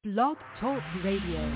Blog Talk Radio.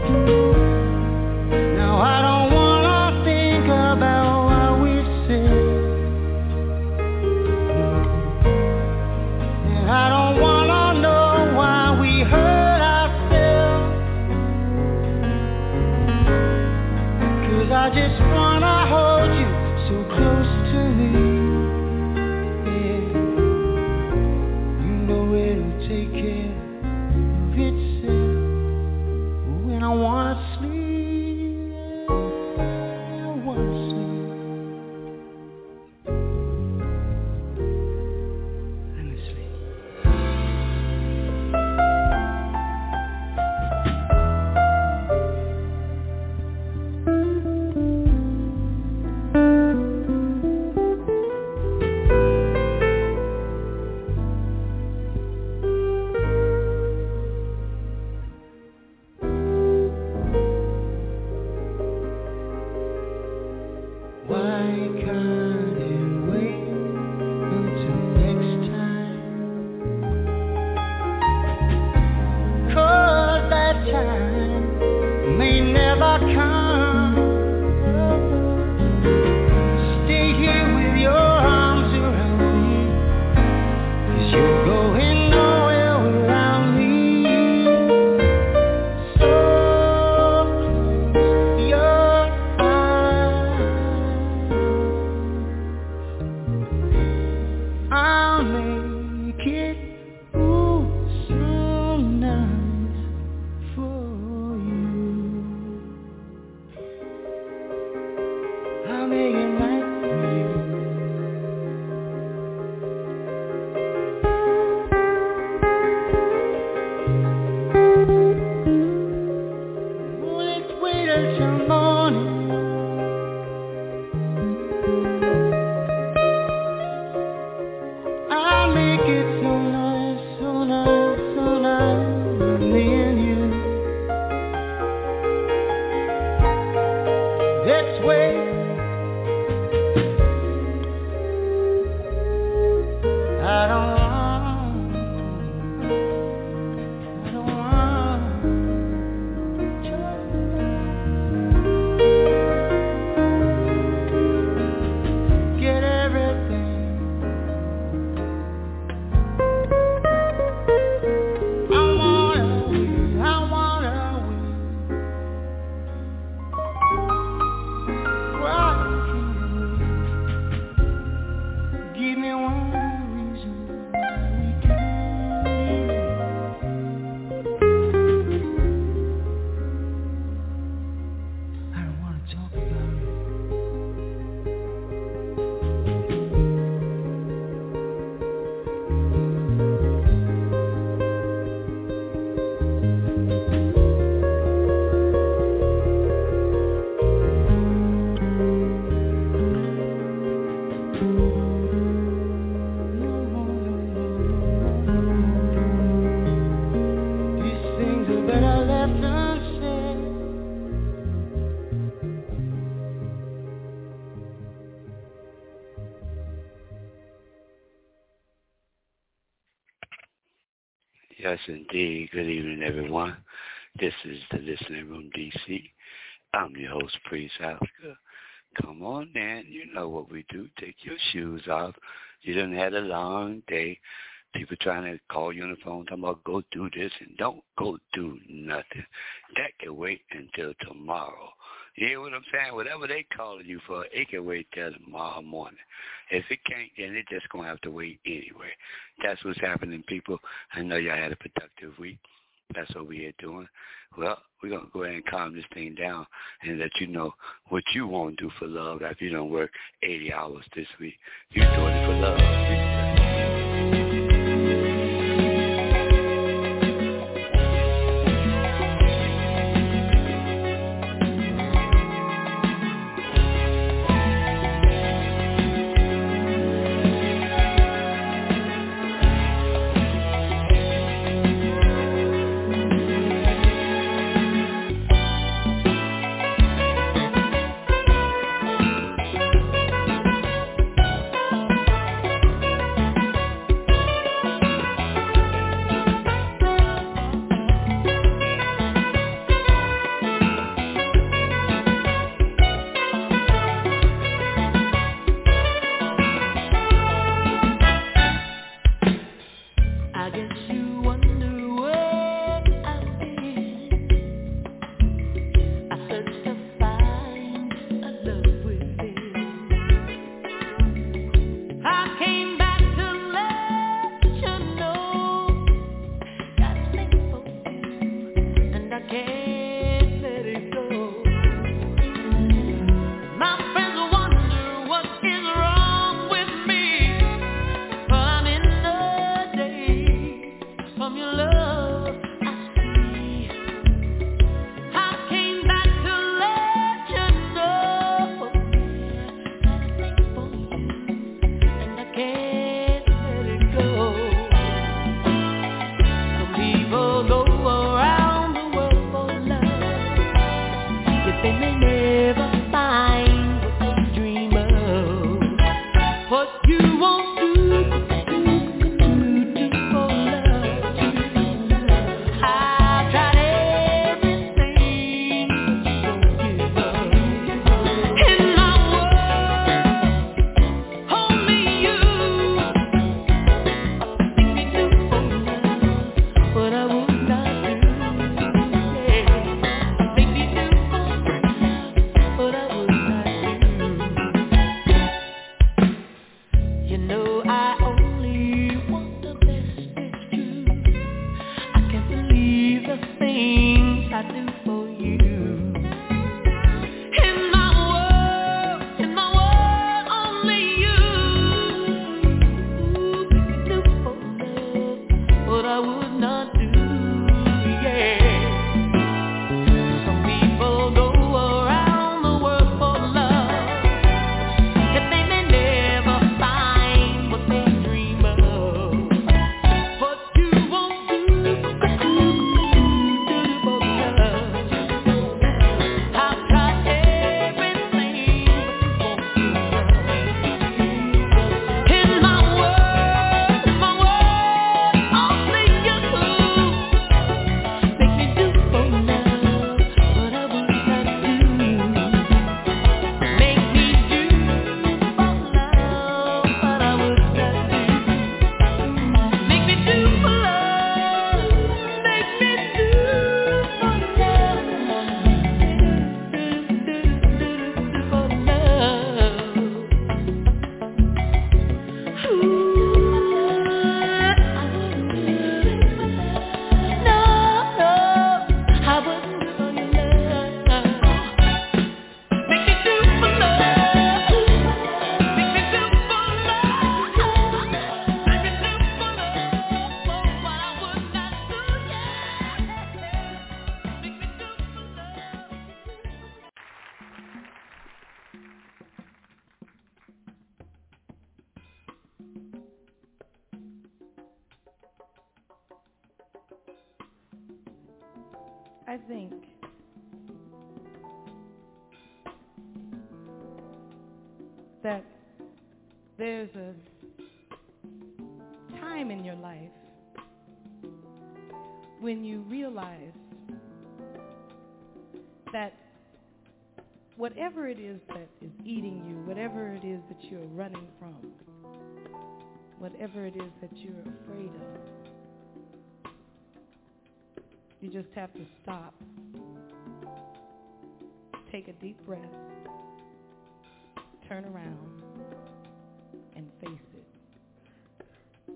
Now I don't wanna think about what we said. Yes, indeed. Good evening, everyone. This is the Listening Room DC. I'm your host, Priest Africa. Come on, man. You know what we do. Take your shoes off. You done had a long day. People trying to call you on the phone talking about go do this and don't go do nothing. That can wait until tomorrow. You hear what I'm saying? Whatever they calling you for, it can wait till tomorrow morning. If it can't, then it just going to have to wait anyway. That's what's happening, people. I know y'all had a productive week. That's what we're doing. Well, we're going to go ahead and calm this thing down and let you know what you want to do for love after you don't work 80 hours this week. You're doing it for love. I think that there's a time in your life when you realize that whatever it is that is eating you, whatever it is that you're running from, whatever it is that you're afraid of, you just have to stop, take a deep breath, turn around, and face it.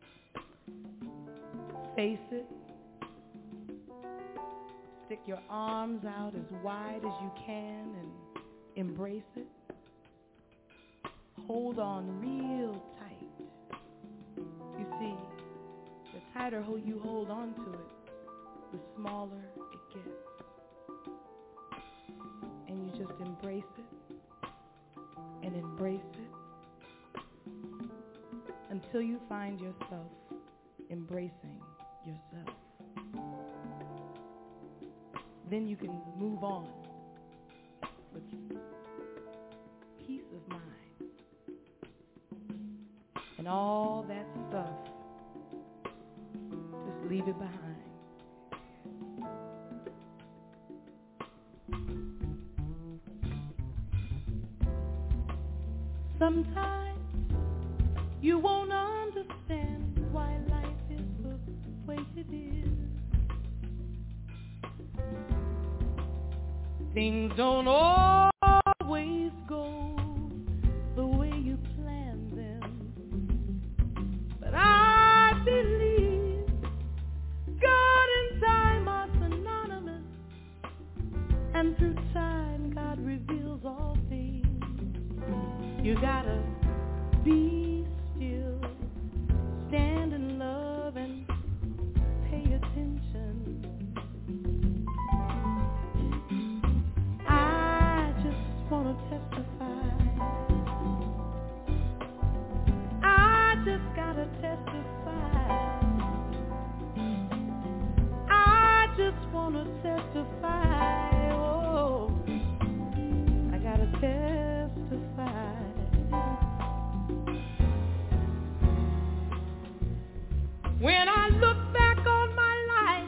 Face it. Stick your arms out as wide as you can and embrace it. Hold on real tight. You see, the tighter you hold on to it, the smaller it gets. And you just embrace it and embrace it until you find yourself embracing yourself. Then you can move on with peace of mind. And all that stuff, just leave it behind. Sometimes you won't understand why life is the way it is. Things don't always go the way you plan them. But I believe God and time are synonymous, and through time God reveals all things. You gotta be still, stand in love and pay attention. I just wanna testify. I just gotta testify. I just wanna testify. Oh, I gotta testify. When I look back on my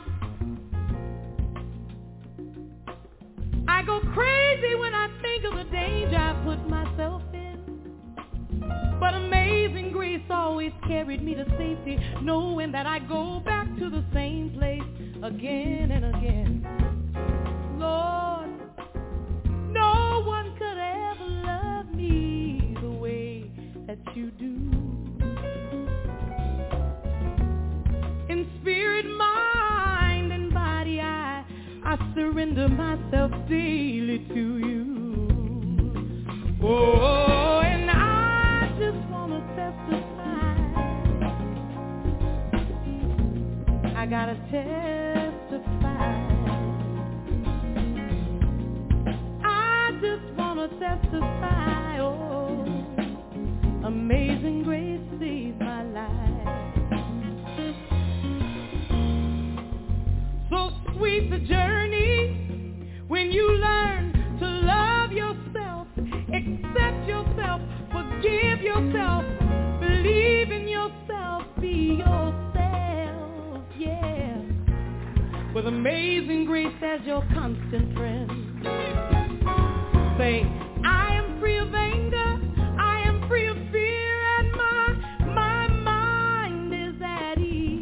life, I go crazy when I think of the danger I put myself in. But amazing grace always carried me to safety, knowing that I go back to the same place again and again. Lord, no one could ever love me the way that you do. In spirit, mind, and body, I surrender myself daily to you. Oh, and I just want to testify. I gotta testify. I just want to testify. Oh, amazing grace saved my life. So sweet the journey when you learn to love yourself, accept yourself, forgive yourself, believe in yourself, be yourself, yeah. With amazing grace as your constant friend. Say, I am free of anger, I am free of fear, and my mind is at ease.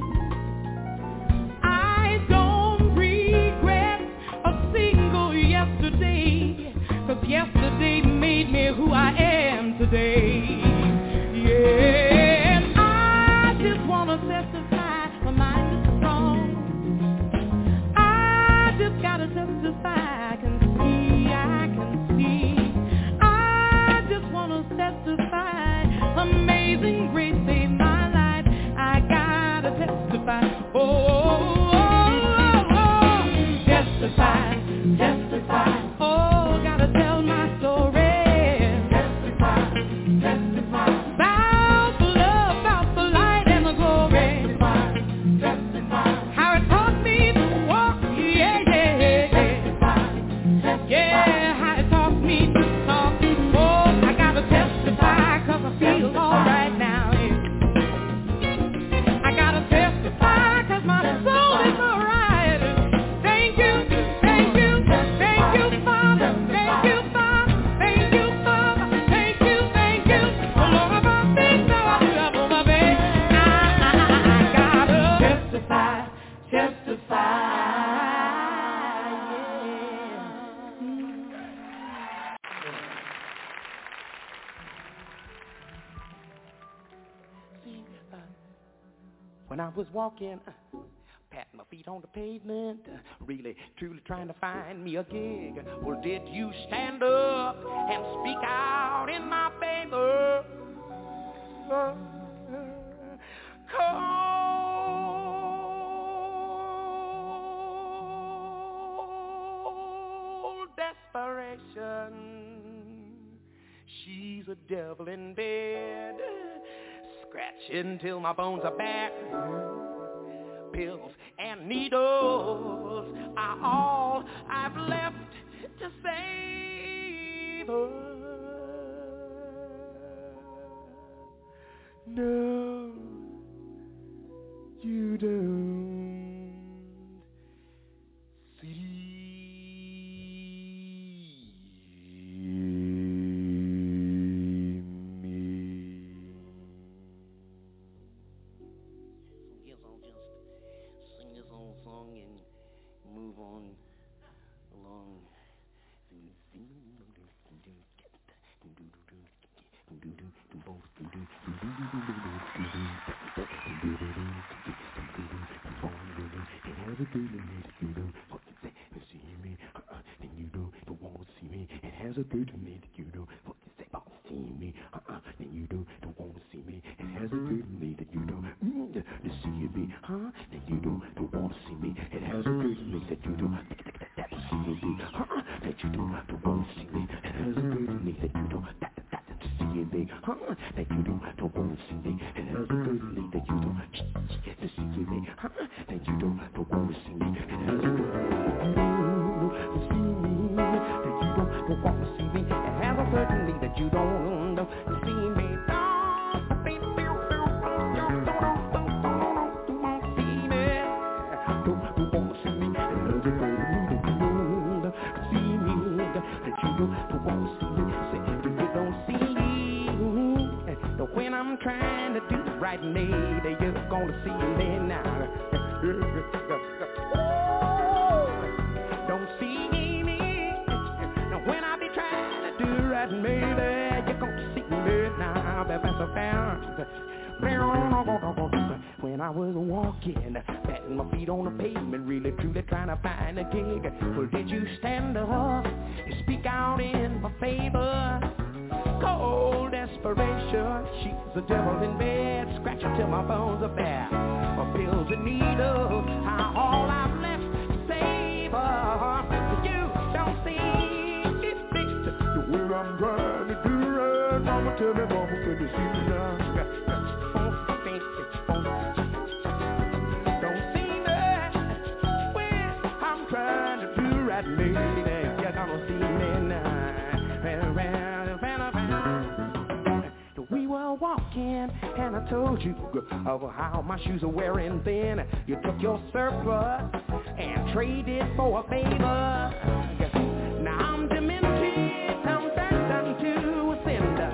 Yesterday, 'cause yesterday made me who I am today. Yeah, and I just wanna testify, my mind is strong. I just gotta testify, I can see when I was walking, patting my feet on the pavement, really, truly trying to find me a gig. Well, did you stand up and speak out in my favor? Cold desperation, she's a devil in bed, scratching till my bones are back. Pills and needles are all I've left to save her. No, you don't see me. Yes, I'll just sing this old song and move on along. It has a good to me that you don't want to say about seeing me. Then you don't want to see me. It has a good to me that you don't to see me. Then you don't want to see me. It has a good to me that you don't see me. That you don't want to see me. It has a good to me that you don't to see me. That you don't want to see me. It has a good to me that you don't to see me. That you don't want to see me. It has a good to see me. That you don't want to see me. It has a good to me that you don't see me. When I'm trying to do right, maybe you're gonna see me now. Don't see me. Now when I be trying to do right, maybe you're gonna see me now. That's a fact. When I was walking, patting my feet on the pavement, really truly trying to find a gig. Well, did you stand up and speak out in my favor? Cold desperation, she's a devil in bed, scratching till my bones are bare. My pills and needles are all I've left to save her. You don't see it fixed the way I'm trying to do it. Mama, tell me, mama, can you see me now? Don't see me when I'm trying to do right, lady. You're gonna see me now. We were walking and I told you of how my shoes are wearing thin. You took your surplus and traded for a favor. Now I'm demented, I'm turned to a cinder.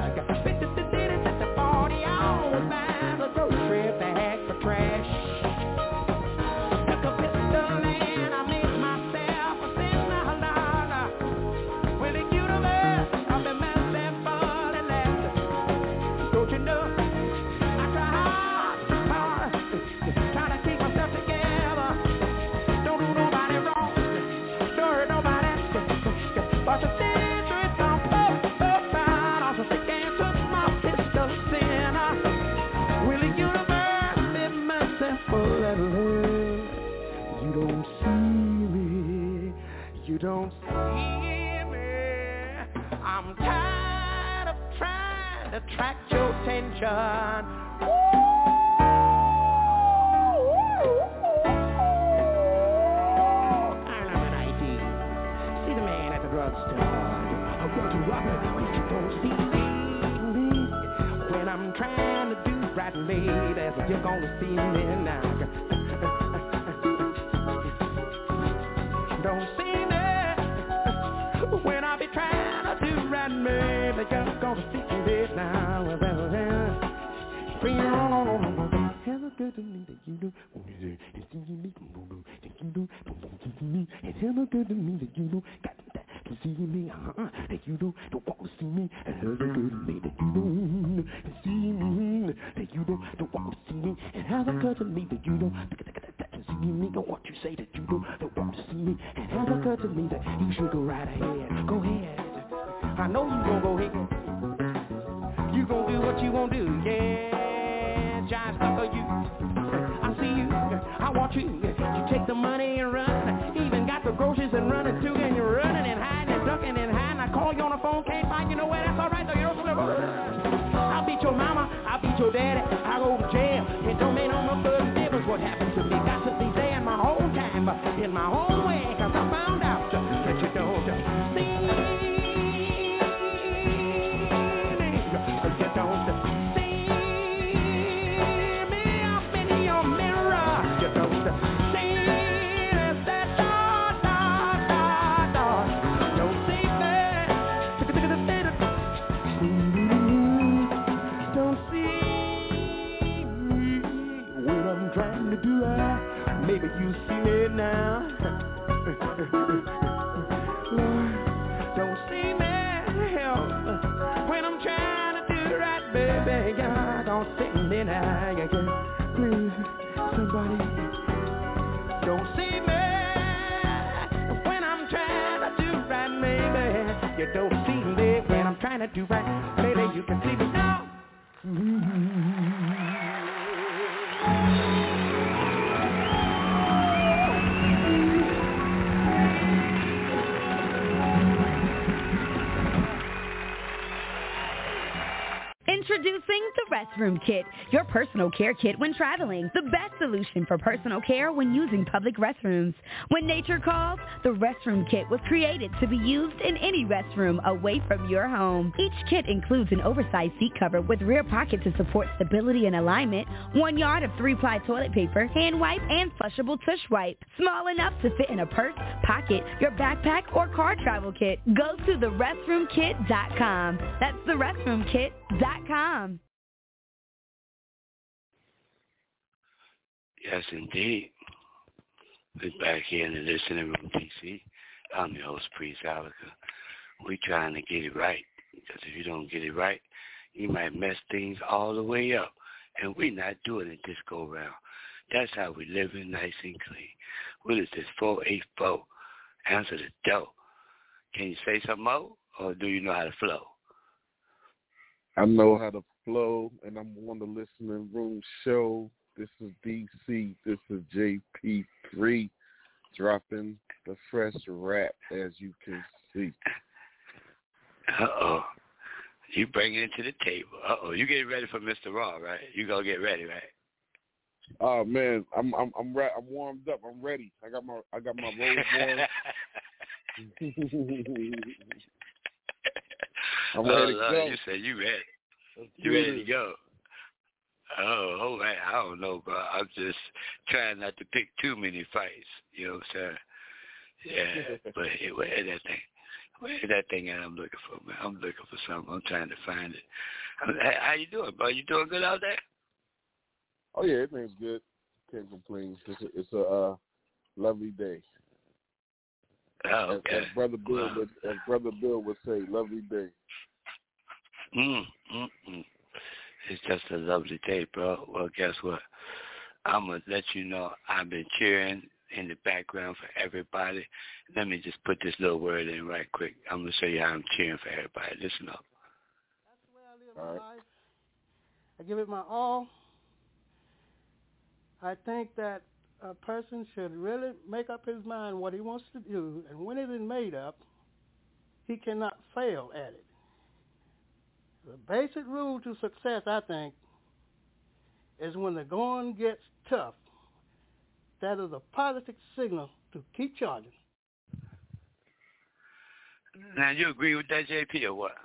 40 hours by the grocery bag for trash. Took a pistol and I made myself a sinner. With the universe, I've been merciful and left. Don't you know, I try hard, trying to keep myself together. Don't do nobody wrong, don't hurt nobody. But the secret's on both sides. Also sick and took my pistol sinner. Will the universe be merciful and love? You don't see me, you don't see me. I'm tired of trying to attract your attention. I'm an ID. See the man at the drugstore. I'll go to Robert, but you don't see me. When I'm trying to do right, lady, you're gonna see me now. Don't see me when I be trying to do right, maybe you're gonna see me now. Has a good to me that you don't want to see me. That you don't want to see me. It has a good to me that you don't got to see me. That you don't want to see me. It has a good to me that you don't see me. That you don't want to see me. me, and has occurred to me that you don't see me, or what you say that you don't want to see me, and has occurred to me that you should go right ahead, go ahead. I know you gon' go ahead. You gon' do what you gon' do, yeah. Giant sucker, you. I see you. I want you. You take the money and run. Even got the groceries and running too, and you're running and hiding and ducking and hiding. I call you on the phone, can't find you nowhere. That's all right though. You don't slip. I'll beat your mama. I'll beat your daddy. I go to jail. It don't make no further difference what happened to me. Got to be there in my own time, in my own way, 'cause I found out that you don't see. Maybe you see me now. Lord, don't see me when I'm trying to do right, baby. God, don't see me now. Please, somebody, don't see me when I'm trying to do right, baby. You don't see me when I'm trying to do right, baby. You can see me now. Introducing the Restroom Kit, your personal care kit when traveling. The best solution for personal care when using public restrooms. When nature calls, the Restroom Kit was created to be used in any restroom away from your home. Each kit includes an oversized seat cover with rear pocket to support stability and alignment, 1 yard of 3-ply toilet paper, hand wipe, and flushable tush wipe. Small enough to fit in a purse, pocket, your backpack, or car travel kit. Go to therestroomkit.com. That's therestroomkit.com. Yes, indeed. We're back here in the listening room, DC. I'm your host, Priest Alica. We're trying to get it right, because if you don't get it right, you might mess things all the way up. And we're not doing it this go-round. That's how we living nice and clean. What is this, 484? Answer the door. Can you say something more, or do you know how to flow? I know how to flow, and I'm on the listening room show. This is DC. This is JP3 dropping the fresh rap, as you can see. Uh-oh. You bring it to the table. Uh-oh. You getting ready for Mr. Raw, right? You gonna get ready, right? Oh man, I'm warmed up. I'm ready. I got my robe on. I'm ready to go. You said you ready. You ready to go. Oh man, I don't know, bro. I'm just trying not to pick too many fights. You know what I'm saying? Yeah, but where's that thing? Where's that thing that I'm looking for, man? I'm looking for something. I'm trying to find it. How you doing, bro? You doing good out there? Oh yeah, everything's good. Can't complain. It's a lovely day. Oh, okay. As Brother Bill would say, lovely day. It's just a lovely day, bro. Well, guess what? I'm going to let you know I've been cheering in the background for everybody. Let me just put this little word in right quick. I'm going to show you how I'm cheering for everybody. Listen up. That's the way I live my life. I give it my all. I think that a person should really make up his mind what he wants to do, and when it is made up, he cannot fail at it. The basic rule to success, I think, is when the going gets tough, that is a positive signal to keep charging. Now, you agree with that, JP, or what?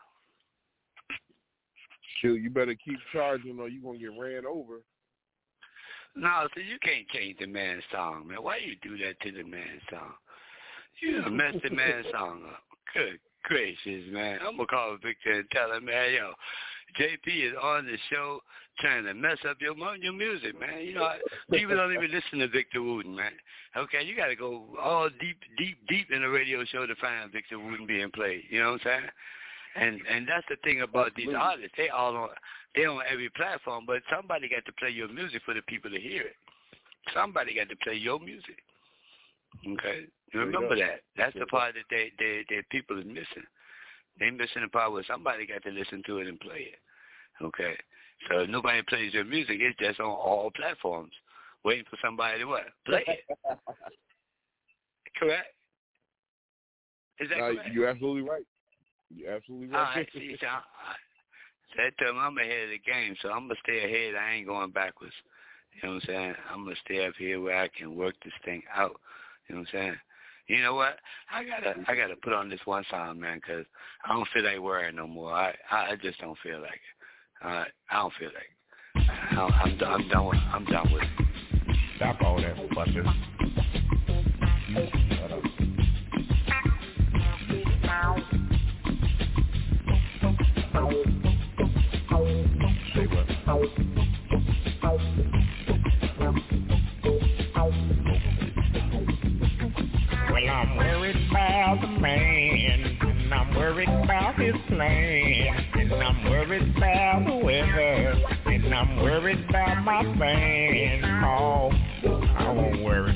Shoot, you better keep charging or you're going to get ran over. No, so you can't change the man's song, man. Why you do that to the man's song? You done messed the man's song up. Good gracious, man. I'm going to call Victor and tell him, man, yo, JP is on the show trying to mess up your music, man. You know, people don't even listen to Victor Wooten, man. Okay, you got to go all deep in a radio show to find Victor Wooten being played. You know what I'm saying? And that's the thing about these artists. They all They're on every platform, but somebody got to play your music for the people to hear it. Somebody got to play your music. Okay? You remember that. That's the part that they people is missing. They missing the part where somebody got to listen to it and play it. Okay? So if nobody plays your music, it's just on all platforms, waiting for somebody to what? Play it. Correct? Is that correct? You're absolutely right. You're absolutely right. All right, see, so that time I'm ahead of the game, so I'm going to stay ahead. I ain't going backwards. You know what I'm saying? I'm going to stay up here where I can work this thing out. You know what I'm saying? You know what? I gotta put on this one song, man, because I don't feel like wearing no more. I just don't feel like it. I don't feel like it. I'm done with it. Stop all that fussing. Shut up. Say what? Well, I'm worried about the man, and I'm worried about his plan, and I'm worried about the weather, and I'm worried about my fans. Oh, I won't worry.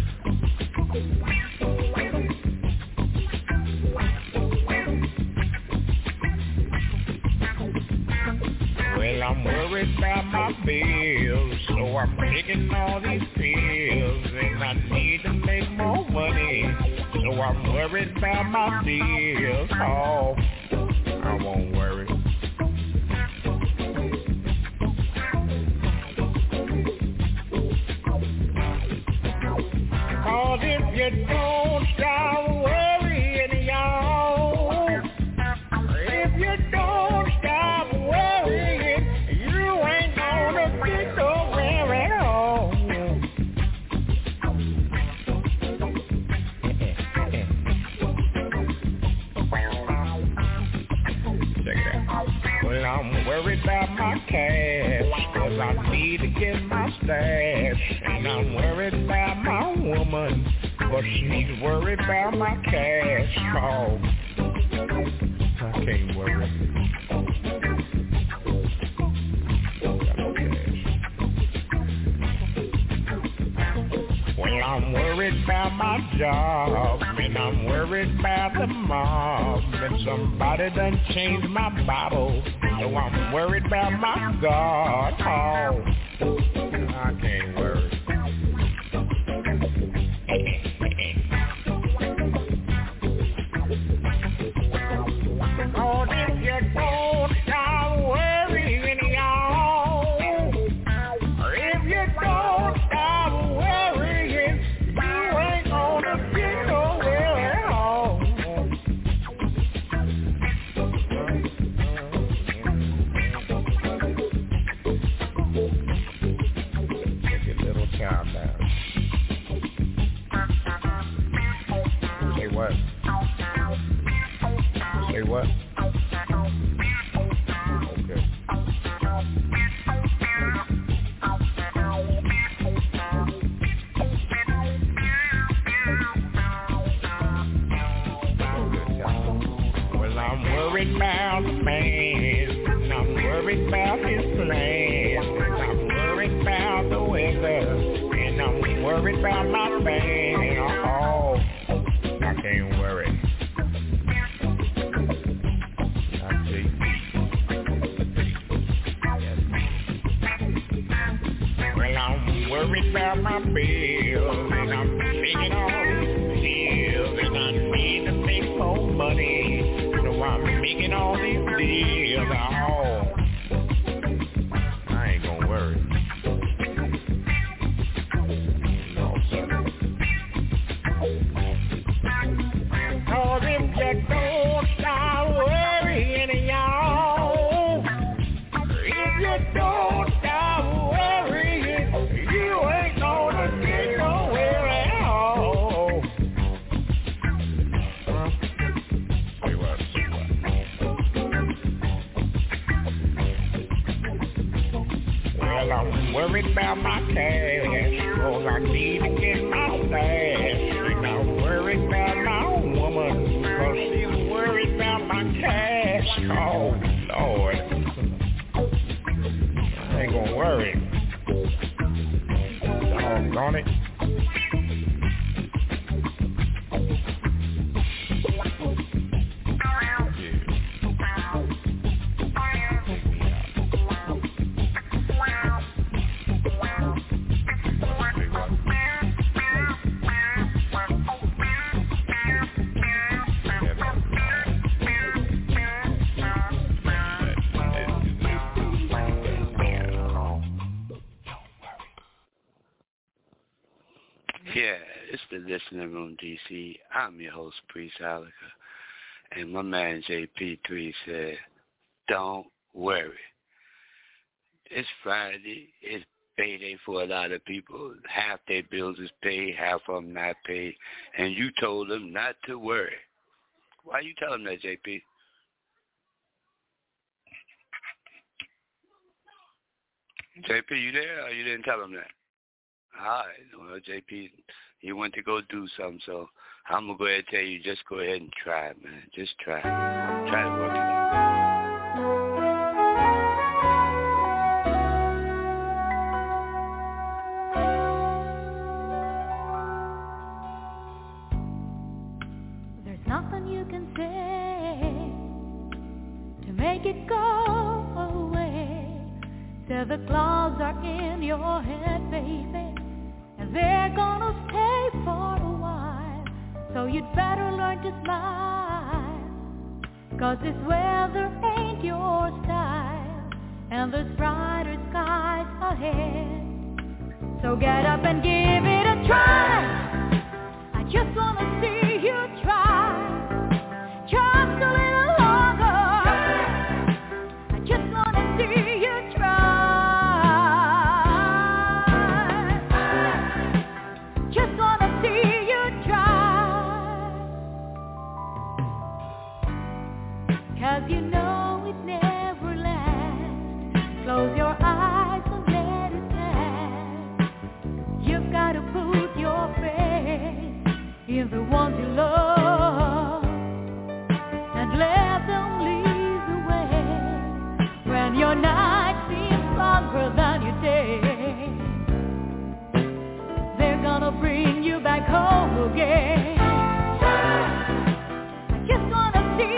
Well, I'm worried about my bills, so I'm taking all these pills, and I need to make more money, so I'm worried about my bills. Oh, I won't worry. Cause if you don't stop worrying, y'all, if you don't stop worrying, you ain't gonna get nowhere at all. Check it out. Well, I'm worried about my cash, cause I need to get my stash. And I'm worried about my woman, but she's worried about my cash. Oh, I can't worry. Well, I'm worried about my job, and I'm worried about the mob, and somebody done changed my bottle, so I'm worried about my God. Oh, I can't worry. Oh, if you don't stop worrying, y'all, if you don't stop worrying, you ain't gonna get nowhere at all. Take a little time now. Say what? Say what? Okay. Well, I'm worried about the man, and I'm worried about his plan, and I'm worried about the weather, and I'm worried about my band. Oh, I can't worry. Well, I'm worried about my bills, and I'm making all these deals, and I need to make more money, so I'm making all these deals. Oh, I ain't gonna worry. No, sir. Cause if you don't stop worrying, y'all, if you don't stop worrying, you ain't gonna get nowhere at all. Huh? Say what? Say what? Well, I'm worried about my cash, cause I need to get my stash. And I'm worried about my woman, cause she's worried about my cash. Oh, Lord. on it. Yeah, it's the Listening Room, DC. I'm your host, Priest Hallecker. And my man, JP3, said, don't worry. It's Friday. It's payday for a lot of people. Half their bills is paid, half of them not paid. And you told them not to worry. Why you tell them that, JP? JP, you there, or you didn't tell them that? All right. Well, JP, he went to go do something, so I'm going to go ahead and tell you, just go ahead and try it, man. Just try it. Try to work it out. There's nothing you can say to make it go away. Till the clouds are in your head, baby. They're gonna stay for a while, so you'd better learn to smile. 'Cause this weather ain't your style, and there's brighter skies ahead. So get up and give it a try. I just wanna see you try. Just a little longer. I just wanna see you try. Cause you know it never lasts. Close your eyes and let it pass. You've got to put your faith in the ones you love, and let them lead the way. When your night seems longer than your day, they're gonna bring you back home again. I just wanna see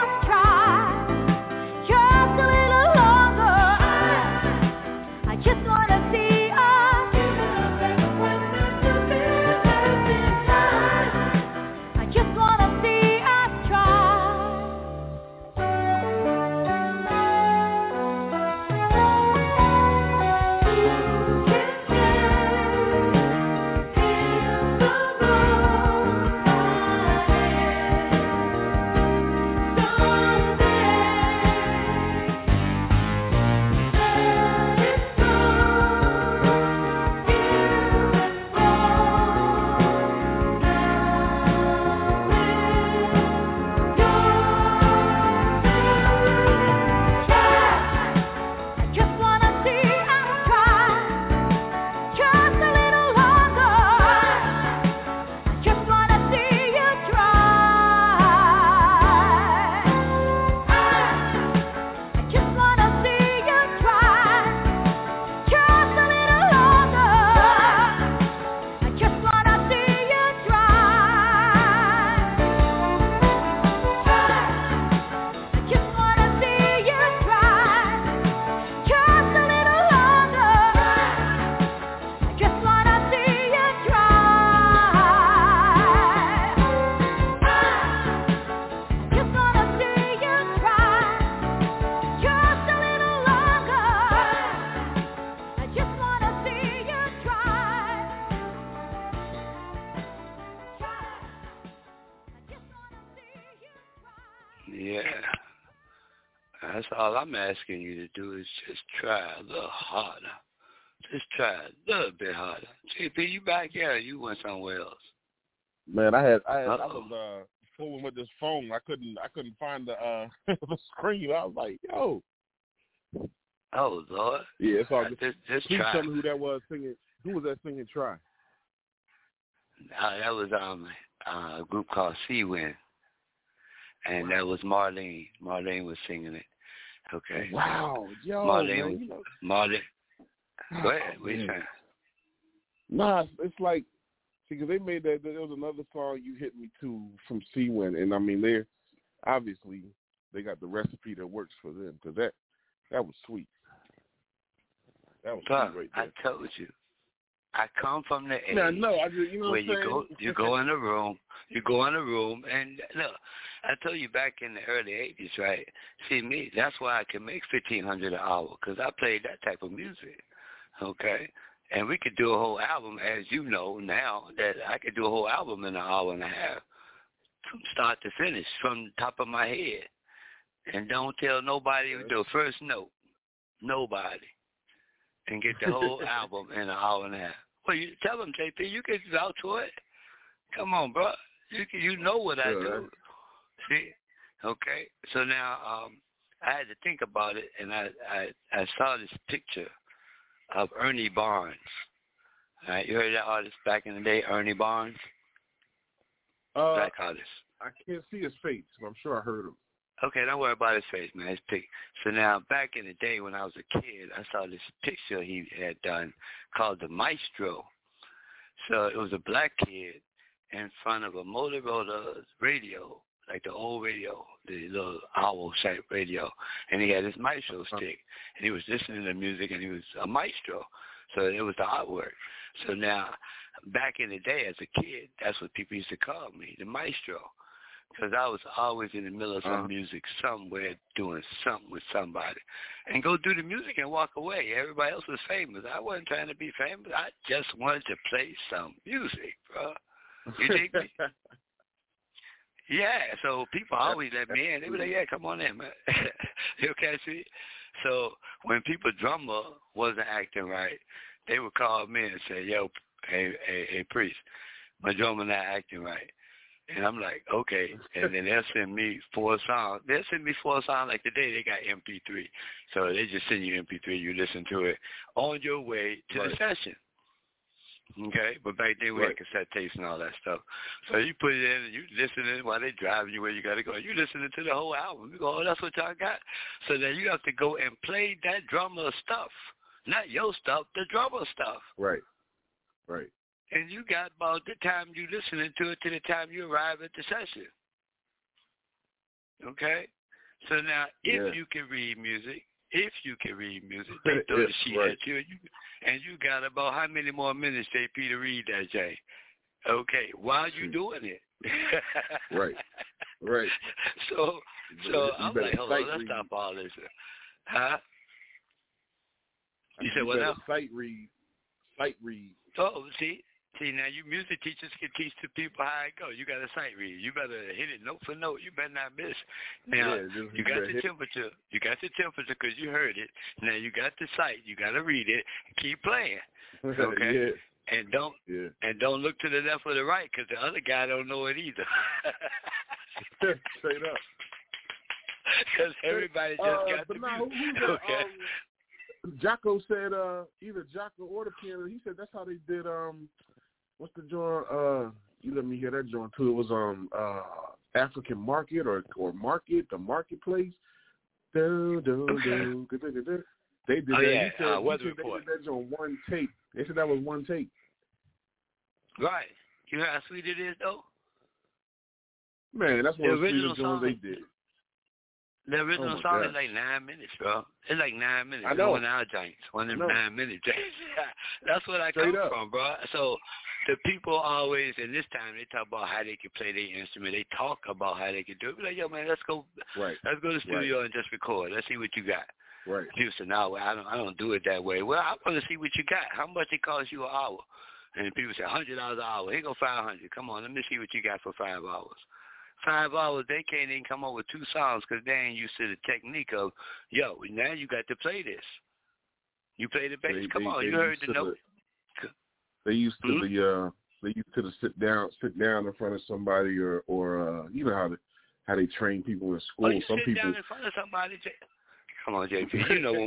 That's all I'm asking you to do is just try a little harder. Just try a little bit harder. JP, you back here? You went somewhere else? Man, I was fooling with this phone. I couldn't find the the screen. I was like, yo. Oh Lord. Yeah, it's all good. Just Please try. tell me who that was singing. Who was that singing? Try. That was a group called Seawind, and that was Marlene. Marlene was singing it. Okay. Wow, yo, Marlene. man, you know. Marlene. Go ahead. What are you saying? Nah, it's like, because they made that. There was another song, "You Hit Me Too" from Seawind, and I mean, they're obviously they got the recipe that works for them, because that was sweet. That was sweet right there. I told you. I come from the age you know where you go in the room, and look, I told you back in the early 80s, right? See me, that's why I can make $1,500 an hour, because I played that type of music, okay? And we could do a whole album, as you know now, that I could do a whole album in an hour and a half, from start to finish, from the top of my head. And don't tell nobody the first note, nobody, and get the whole album in an hour and a half. Well, you tell them, JP, you can vouch for it. Come on, bro. You know what I do. See? Okay. So now I had to think about it, and I saw this picture of Ernie Barnes. All right, you heard that artist back in the day, Ernie Barnes? Black artist. I can't see his face, but I'm sure I heard him. Okay, don't worry about his face, man. So now, back in the day when I was a kid, I saw this picture he had done called the Maestro. So it was a black kid in front of a Motorola radio, like the old radio, the little owl-shaped radio, and he had his Maestro stick, and he was listening to music, and he was a maestro. So it was the artwork. So now, back in the day as a kid, that's what people used to call me, the Maestro. Because I was always in the middle of some music somewhere, doing something with somebody. And go do the music and walk away. Everybody else was famous. I wasn't trying to be famous. I just wanted to play some music, bro. You dig me? Yeah, so people always let me in. They be like, yeah, come on in, man. You catch me? So when people drummer wasn't acting right, they would call me and say, yo, hey, Priest, my drummer not acting right. And I'm like, okay. And then they'll send me 4 songs. They'll send me 4 songs like today. They got MP3. So they just send you MP3. You listen to it on your way to the session. Okay? But back then we had cassette tapes and all that stuff. So you put it in and you listening while they driving you where you got to go. You listening to the whole album. You go, oh, that's what y'all got. So then you have to go and play that drummer stuff. Not your stuff, the drummer stuff. Right. And you got about the time you listening to it to the time you arrive at the session. Okay? So now, if you can read music, they throw the sheet at you, and you got about how many more minutes, JP, to read that, Jay? Okay, while you doing it. Right. So I'm like, hold on, let's stop all this. Huh? You said what now? Sight read. Oh, see, now you music teachers can teach the people how it go. You got to sight read. You better hit it note for note. You better not miss. Now, you got the temperature. You got the temperature because you heard it. Now, you got the sight. You got to read it. Keep playing. Okay? And don't look to the left or the right because the other guy don't know it either. Straight up. Because everybody just got the music. Jocko said either Jocko or the piano. He said that's how they did. What's the joint? You let me hear that joint too. It was African Market or Market, the Marketplace. They did that. Yeah, he said, Weather he Report. They did that on one tape. They said that was one tape. Right. You know how sweet it is though. Man, that's one of the sweetest joints they did. The original song is like 9 minutes, bro. It's like 9 minutes. I know. One of our joints. One of them 9 minute joints. That's what I come from, bro. So the people always, and this time they talk about how they can play their instrument. They talk about how they can do it. Be like, yo, man, let's go to the studio and just record. Let's see what you got. Right. People say, no, I don't do it that way. Well, I want to see what you got. How much it costs you an hour? And people say, $100 an hour. Here go $500. Come on, let me see what you got for 5 hours. 5 hours, they can't even come up with 2 songs because they ain't used to the technique of, yo, now you got to play this. You play the bass. Come on, you heard the note. They used to sit down in front of somebody or you know how they train people in school. Oh, you sit down in front of somebody. Come on, JP. You know when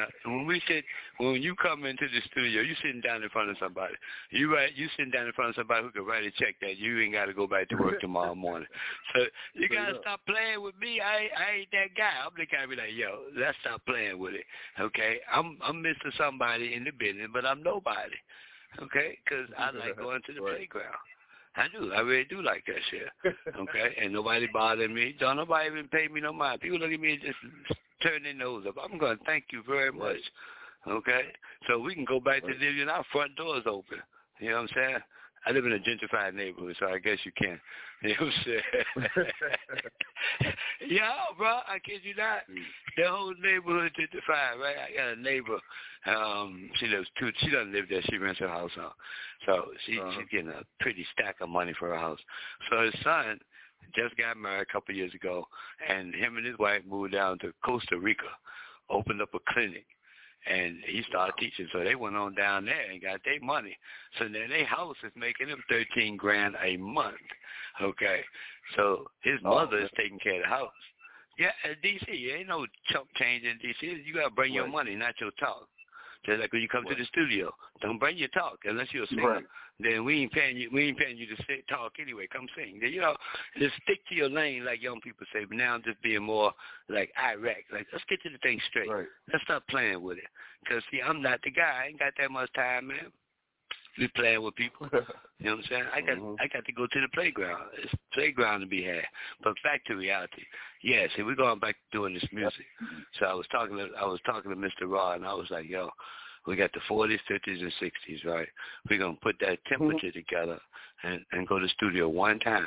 you come into the studio, you sitting down in front of somebody. You sitting down in front of somebody who can write a check that you ain't got to go back to work tomorrow morning. So you gotta stop playing with me. I ain't that guy. I'm the guy be like, yo, let's stop playing with it. Okay, I'm Mr. Somebody in the business, but I'm nobody. okay? Because I like going to the playground. I do. I really do like that shit, okay? And nobody bothering me. Don't nobody even pay me no mind. People look at me and just turn their nose up. I'm going to thank you very much, okay? So we can go back to living. Our front door's open. You know what I'm saying? I live in a gentrified neighborhood, so I guess you can. You know what I'm saying? Yo, bro, I kid you not. The whole neighborhood is gentrified, right? I got a neighbor. She doesn't live there. She rents her house out. So she's getting a pretty stack of money for her house. So his son just got married a couple of years ago, and him and his wife moved down to Costa Rica, opened up a clinic. And he started teaching, so they went on down there and got their money. So now their house is making them $13,000 a month. Okay, so his mother is taking care of the house. Yeah, at DC, ain't no chump change in DC. You gotta bring your money, not your talk. Just like when you come to the studio, don't bring your talk unless you're a singer. Then we ain't paying you. We ain't paying you to talk anyway. Come sing. Then, just stick to your lane, like young people say. But now I'm just being more like Iraq. Like, let's get to the thing straight. Let's stop playing with it. Because see, I'm not the guy. I ain't got that much time, man. We playing with people. You know what I'm saying? I got to go to the playground. It's playground to be had. But back to reality. Yeah, see, we're going back to doing this music. So I was talking to Mr. Raw, and I was like, yo, we got the 40s, 50s, and 60s, right? We're going to put that temperature together and go to the studio one time.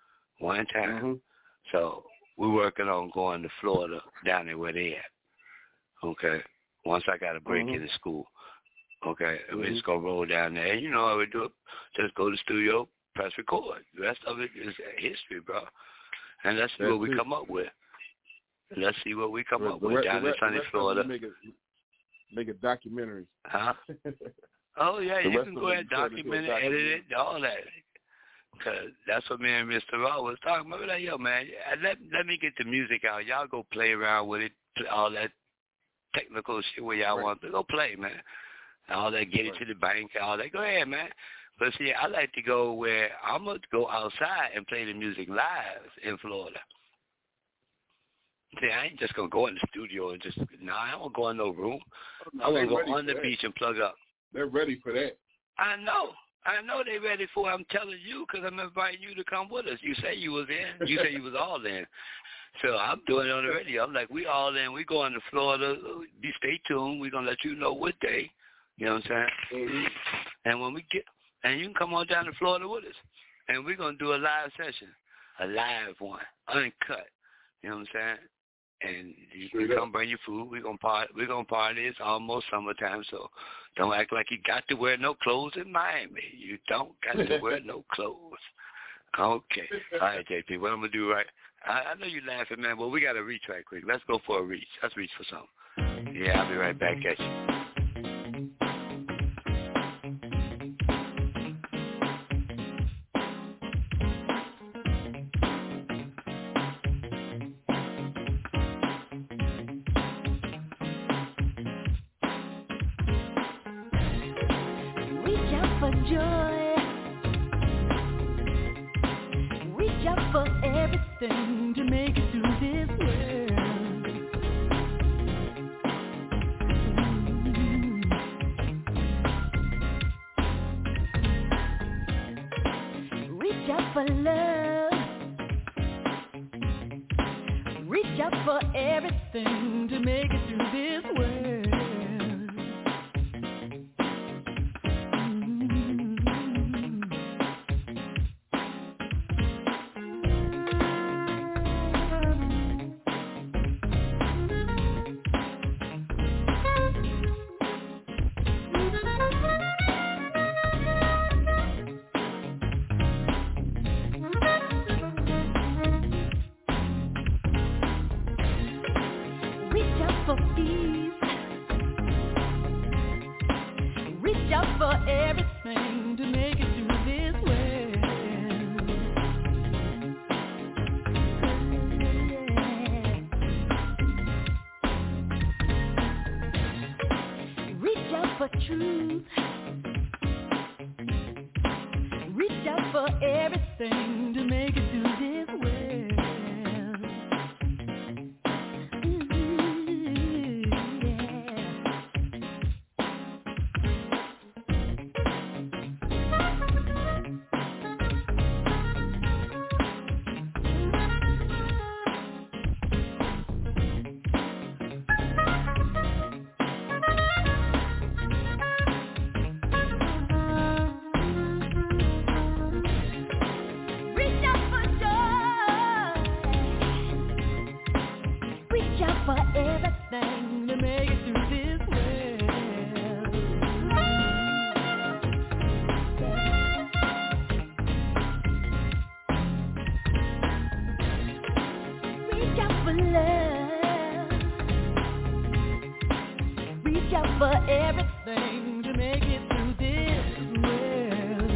So we're working on going to Florida, down there where they at. Okay? Once I got a break in the school. Okay, we're just going to roll down there. And you know how we do it. Just go to the studio, press record. The rest of it is history, bro. And let's see what we come up with. Let's see what we come up with down in sunny Florida. Make a documentary. Huh? Oh, yeah, you can go ahead and document it, edit it, all that. Because that's what me and Mr. Raw was talking about. We're like, yo, man, let me get the music out. Y'all go play around with it, all that technical shit where y'all want to go play, man. All that, get it to the bank, all that. Go ahead, man. But see, I like to go where I'm going to go outside and play the music live in Florida. See, I ain't just going to go in the studio and just, I don't go in no room. I'm going to go on the beach and plug up. They're ready for that. I know they're ready for it. I'm telling you because I'm inviting you to come with us. You say you was in. You say you was all in. So I'm doing it on the radio. I'm like, we all in. We going to Florida. Stay tuned. We're going to let you know what day. You know what I'm saying? And when we get, and you can come on down to Florida with us. And we're going to do a live session. A live one. Uncut. You know what I'm saying? And you can come bring your food. We're going to party. It's almost summertime, so don't act like you got to wear no clothes in Miami. You don't got to wear no clothes. Okay. All right, JP, what I'm going to do, right? I know you're laughing, man, but we got to reach right quick. Let's go for a reach. Let's reach for something. Yeah, I'll be right back at you. Joy. Reach out for everything to make it through this world. Reach out for love. Reach out for everything to make it through this world. For peace. everything to make it through this world.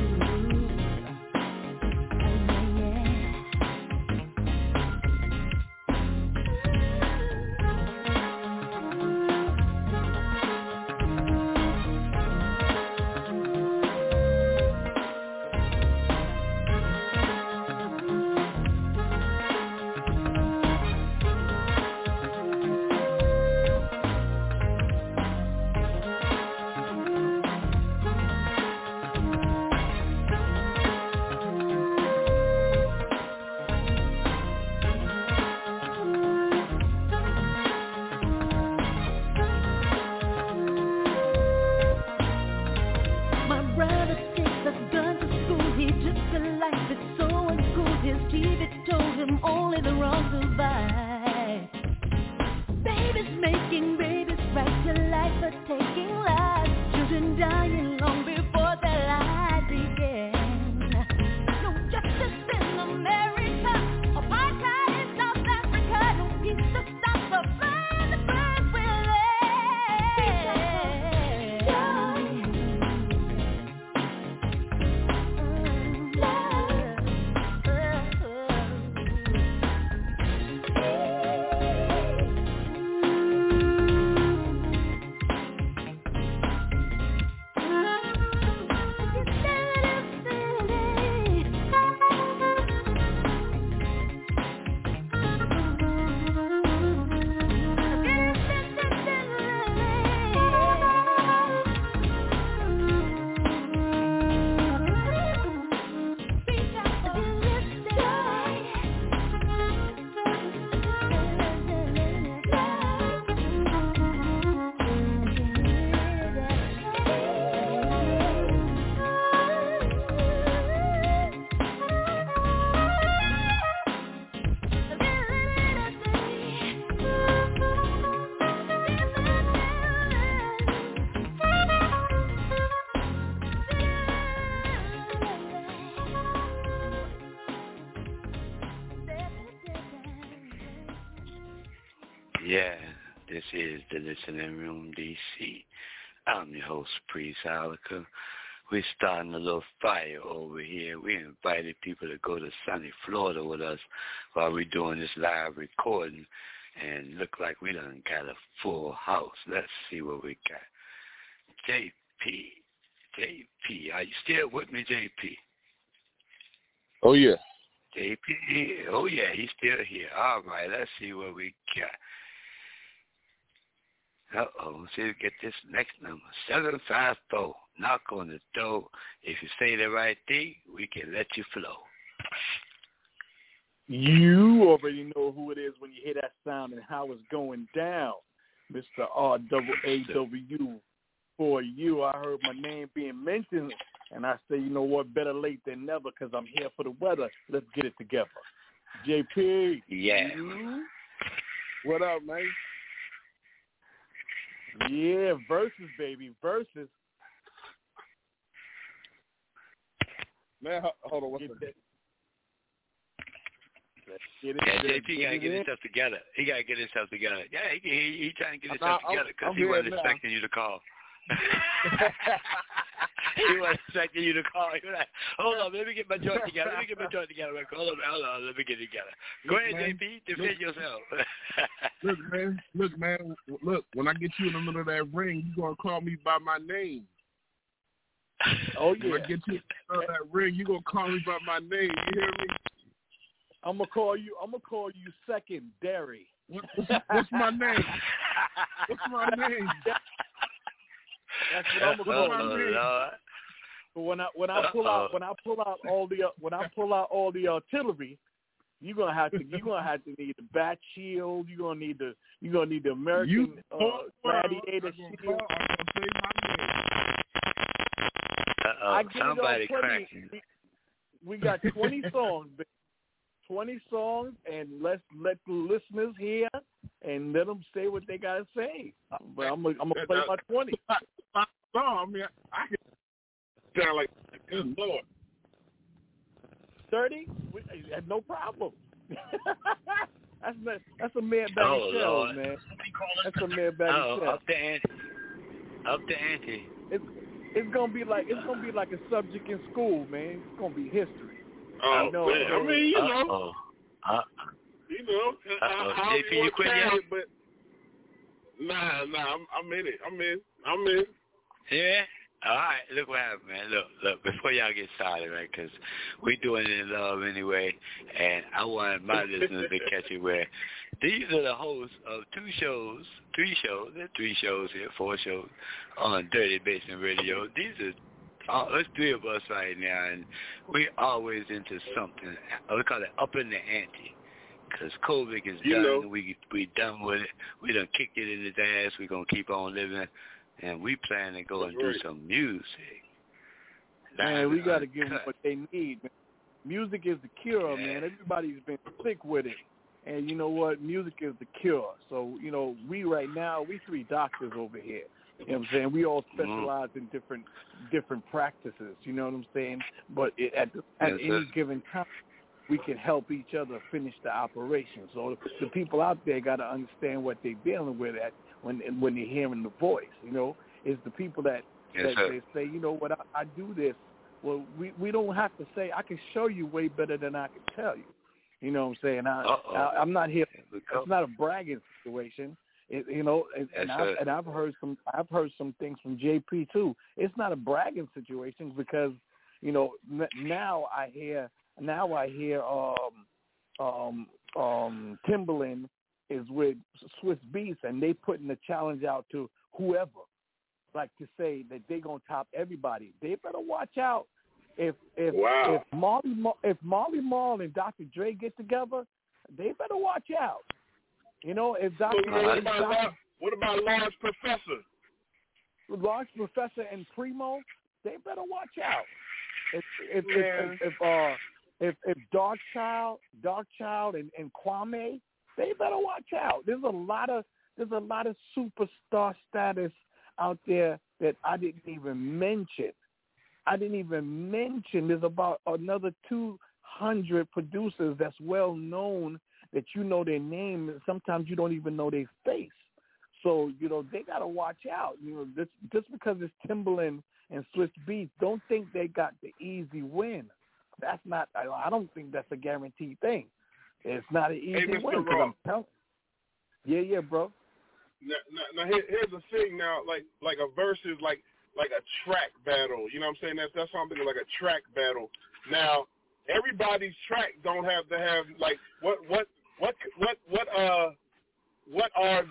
Yeah, this is the Listening Room DC. I'm your host, Priest Halika. We're starting a little fire over here. We invited people to go to sunny Florida with us while we're doing this live recording, and look like we done got a full house. Let's see what we got. JP, are you still with me, JP? Oh, yeah. JP, oh, yeah, he's still here. All right, let's see what we got. See if we get this next number. 754. Knock on the door. If you say the right thing, we can let you flow. You already know who it is when you hear that sound and how it's going down. Mr. RAAW for you. I heard my name being mentioned, and I say, you know what, better late than never, because I'm here for the weather. Let's get it together. JP. Yeah. You? What up, man? Yeah, versus, baby, versus. Man, hold on, what's that? JP got to get himself together. He got to get himself together. Yeah, he trying to get himself together because he wasn't expecting you to call. He wasn't expecting you to call. He was like, hold on, let me get my joint together. Hold on, let me get it together. Go ahead, man. JP, defend yourself. Look, man. When I get you in the middle of that ring, you going to call me by my name. Oh, yeah. When I get you in the middle of that ring, you going to call me by my name. You hear me? I'm gonna call you secondary. What's my name? What's my name? That's what I'm gonna call you. But when I pull out all the artillery, you're gonna have to need the bat shield. You're gonna need the American gladiator shield. Somebody cracking. We got 20 songs. 20 songs, and let's let the listeners hear and let them say what they gotta say. But I'm gonna play my 20. I mean, I can sound like good Lord. 30? No problem. That's a man bagging shell, man. That's a man bagging shell. Up the ante. It's gonna be like a subject in school, man. It's gonna be history. Oh, man. I mean, you know. JP, you quit yet? But nah, I'm in it. I'm in. Yeah. All right, look what happened, man. Look, before y'all get started, right, because we doing it in love anyway, and I want my listeners to catch it where these are the hosts of three shows here, 4 shows on Dirty Basement Radio. These are us 3 of us right now, and we always into something. We call it up in the ante. Because COVID is done, we done with it. We done kicked it in his ass. We're going to keep on living. And we plan to go and do some music. Man, we got to give them what they need, man. Music is the cure, man. Everybody's been sick with it. And you know what? Music is the cure. So, you know, we 3 doctors over here. You know what I'm saying? We all specialize in different practices. You know what I'm saying? But at any given time, we can help each other finish the operation. So the people out there got to understand what they're dealing with when they're hearing the voice. You know, it's the people that they say, you know what, I do this. Well, we don't have to say. I can show you way better than I can tell you. You know what I'm saying? I'm not here. It's not a bragging situation. I've heard some things from JP too. It's not a bragging situation because you know now I hear Timbaland is with Swiss Beats, and they putting the challenge out to whoever, like to say that they gonna top everybody. They better watch out. If Marley Marl and Dr. Dre get together, they better watch out. You know, if Dr. What about Large Professor and Primo, they better watch out. If Dark Child and Kwame, they better watch out. There's a lot of superstar status out there that I didn't even mention. There's about another 200 producers that's well known that you know their name, and sometimes you don't even know their face. So, you know, they got to watch out. You know, just because it's Timbaland and Swiss Beats, don't think they got the easy win. That's not. I don't think that's a guaranteed thing. It's not an easy win. Yeah, bro. Now here's the thing. Now, like a versus, like a track battle. You know what I'm saying? That's something like a track battle. Now, everybody's track don't have to have like what are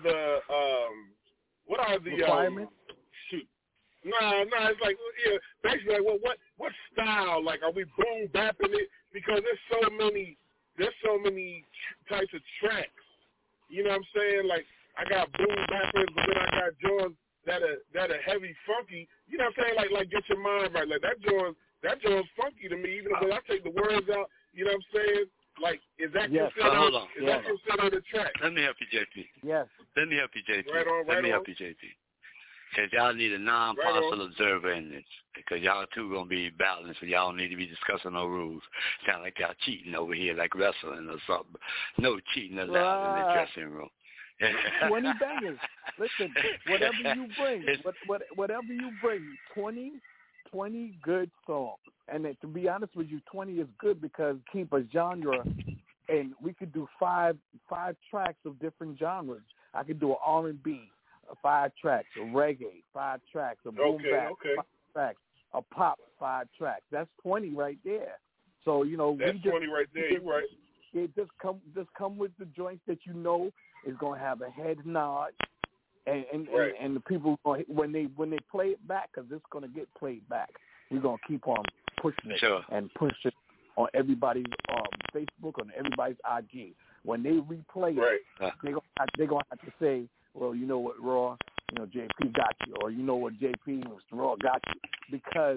the requirements? Shoot. No, it's like basically like what style? Like, are we boom bapping it? Because there's so many types of tracks. You know what I'm saying? Like, I got boom bappers, but then I got joints that are heavy funky. You know what I'm saying? Like get your mind right. Like that joint's funky to me, even though I take the words out. You know what I'm saying? Like, is that considered a track? Let me help you, JP. Yes. Let me help you, JP. Let me help you, JP. Because y'all need a non-partial observer in this. Because y'all two going to be balanced, and y'all don't need to be discussing no rules. Sound like y'all cheating over here, like wrestling or something. No cheating allowed in the dressing room. 20 bangers. Listen, whatever you bring, 20 good songs. And to be honest with you, 20 is good because keep a genre, and we could do five tracks of different genres. I could do an R&B, 5 tracks, a reggae, 5 tracks, a boom bap, 5 tracks, a pop, 5 tracks. That's 20 right there. So, you know, that's 20 right there. You're right. It just come with the joints that you know is going to have a head nod, and the people when they play it back, because it's going to get played back. We're going to keep on pushing it and push it on everybody's Facebook, on everybody's IG. When they replay it, they're going to have to say, well, you know what, Raw, you know, JP got you, or you know what, JP, Mr. Raw got you, because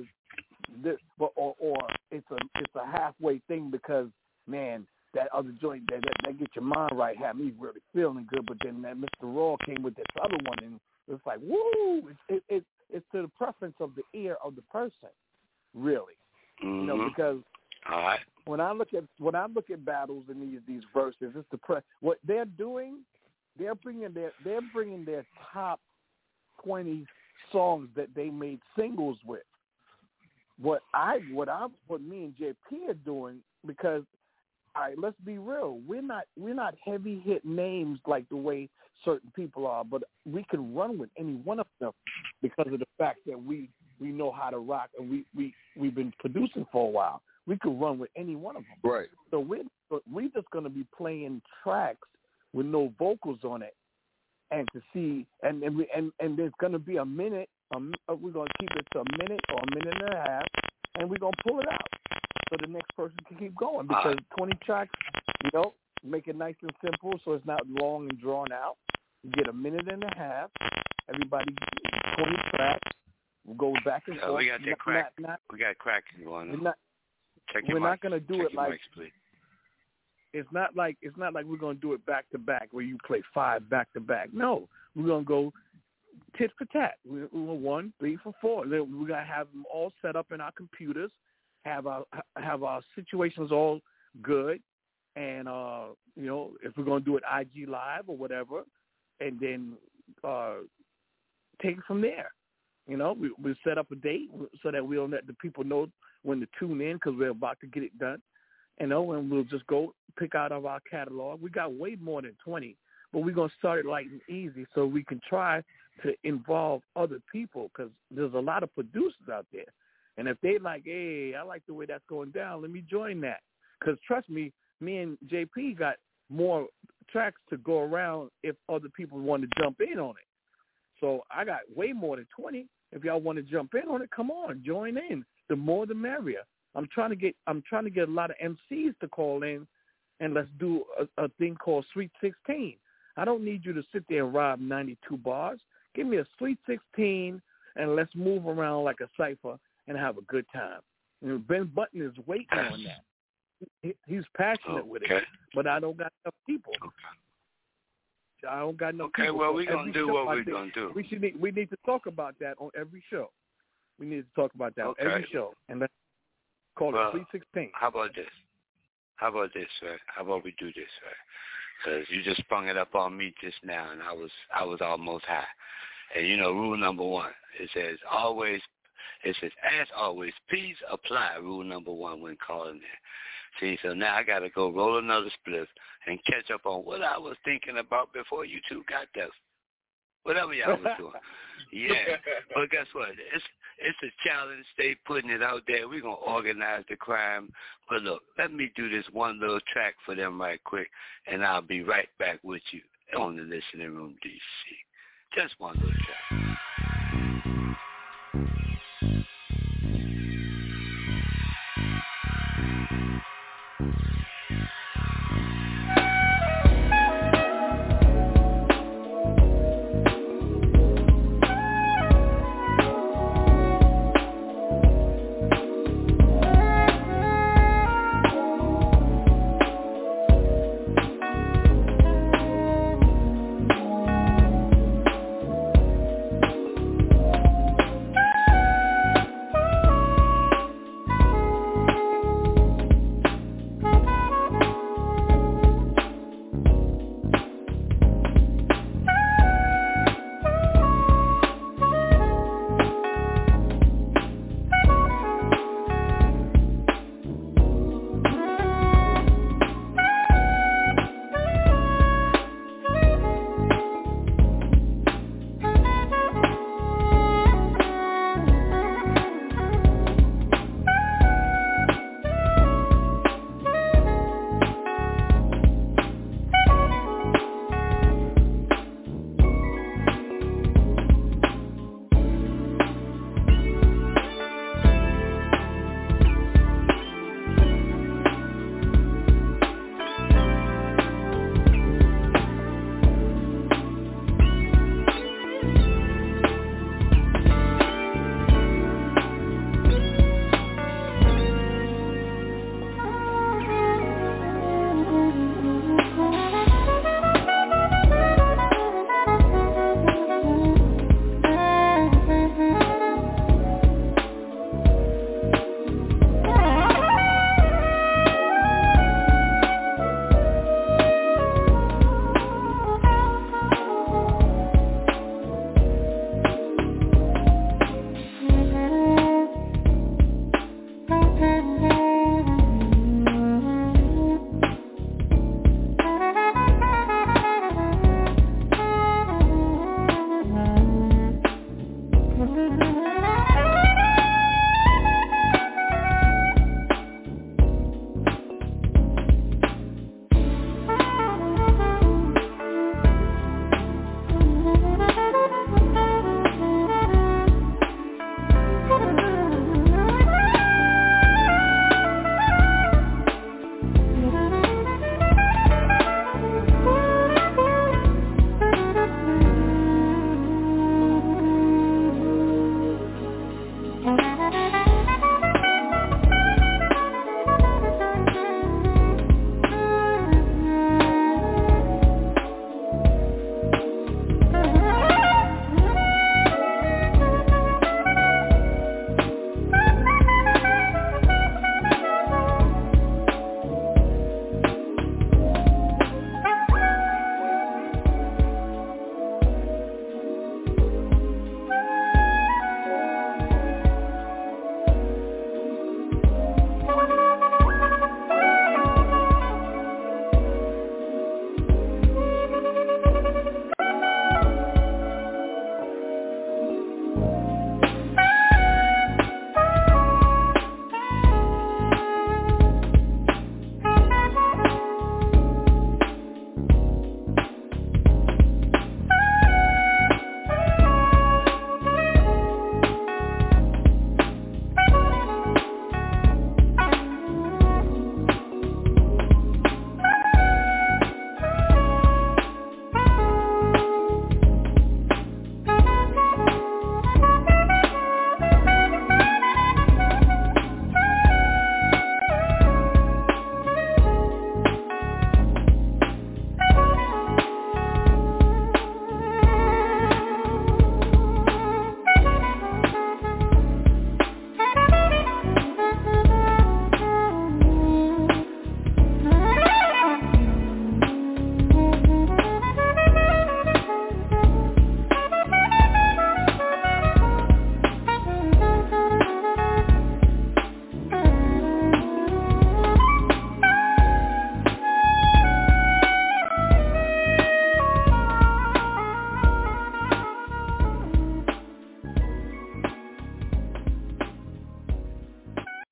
or it's a halfway thing because, man, that other joint that get your mind right had me really feeling good, but then that Mr. Raw came with this other one, and it's like, woo! It's to the preference of the ear of the person, really. Mm-hmm. You know, because when I look at battles in these verses, it's what they're doing. They're bringing their top 20 songs that they made singles with. What me and JP are doing, because all right, let's be real, we're not heavy hit names like the way certain people are, but we can run with any one of them because of the fact that we know how to rock, and we've been producing for a while. We could run with any one of them. Right. So we're just going to be playing tracks with no vocals on it, and to see, and there's going to be a minute. We're going to keep it to a minute or a minute and a half, and we're going to pull it out so the next person can keep going, because 20 tracks, make it nice and simple so it's not long and drawn out. You get a minute and a half. Everybody, 20 tracks. We'll go back and forth. We got that crack. We got cracking going on. We're not going to do it like it's not like we're going to do it back to back where you play 5 back to back. No, we're going to go tit for tat. We're 1, 3 for 4. We're going to have them all set up in our computers. Have our situations all good, and if we're going to do it IG Live or whatever, and then take it from there. We set up a date so that we'll let the people know when to tune in, because we're about to get it done. And we'll just go pick out of our catalog. We got way more than 20, but we're going to start it light and easy so we can try to involve other people, because there's a lot of producers out there. And if they like, hey, I like the way that's going down, let me join that. Because trust me, me and JP got more tracks to go around if other people want to jump in on it. So I got way more than 20. If y'all want to jump in on it, come on, join in. The more the merrier. I'm trying to get a lot of MCs to call in, and let's do a thing called Sweet 16. I don't need you to sit there and rob 92 bars. Give me a Sweet 16, and let's move around like a cipher and have a good time. Ben Button is waiting on that. He's passionate with it, but I don't got enough people. I don't got enough people. Okay, well, we're going to do what we're going to do. We need to talk about that on every show. We need to talk about that on every show. And let's call it Sweet 16. How about this? How about this, right? How about we do this, right? Because you just sprung it up on me just now, and I was almost high. And, rule number 1, it says, as always, please apply rule number 1 when calling in. See, so now I got to go roll another spliff and catch up on what I was thinking about before you two got there. Whatever y'all was doing. Yeah. But guess what? It's a challenge. Stay putting it out there. We're going to organize the crime. But look, let me do this one little track for them right quick, and I'll be right back with you on the Listening Room DC. Just one little track.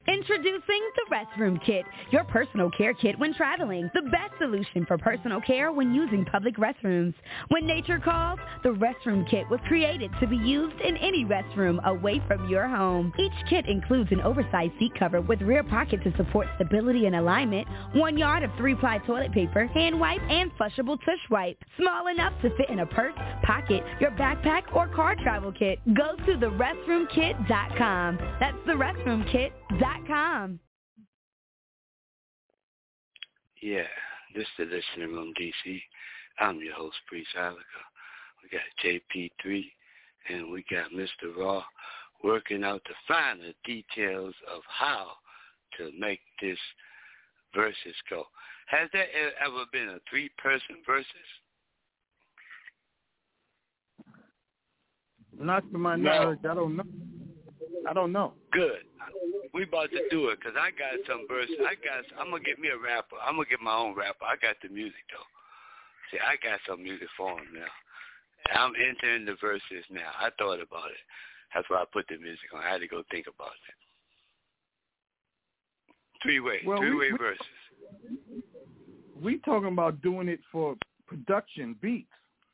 Introducing the Restroom Kit, your personal care kit when traveling. The best solution for personal care when using public restrooms. When nature calls, the Restroom Kit was created to be used in any restroom away from your home. Each kit includes an oversized seat cover with rear pocket to support stability and alignment, 1 yard of 3-ply toilet paper, hand wipe, and flushable tush wipe. Small enough to fit in a purse, pocket, your backpack, or car travel kit. Go to therestroomkit.com. That's therestroomkit.com. Yeah, this is the Listening Room DC. I'm your host, Priest Alaka. We got JP3 and we got Mr. Raw working out the finer details of how to make this versus go. Has there ever been a 3-person versus? Not to my knowledge. I don't know. Good. We about to do it because I got some verses. I'm going to get me a rapper. I'm going to get my own rapper. I got the music, though. See, I got some music for him now. I'm entering the verses now. I thought about it. That's why I put the music on. I had to go think about it. Three-way verses. We talking about doing it for production beats.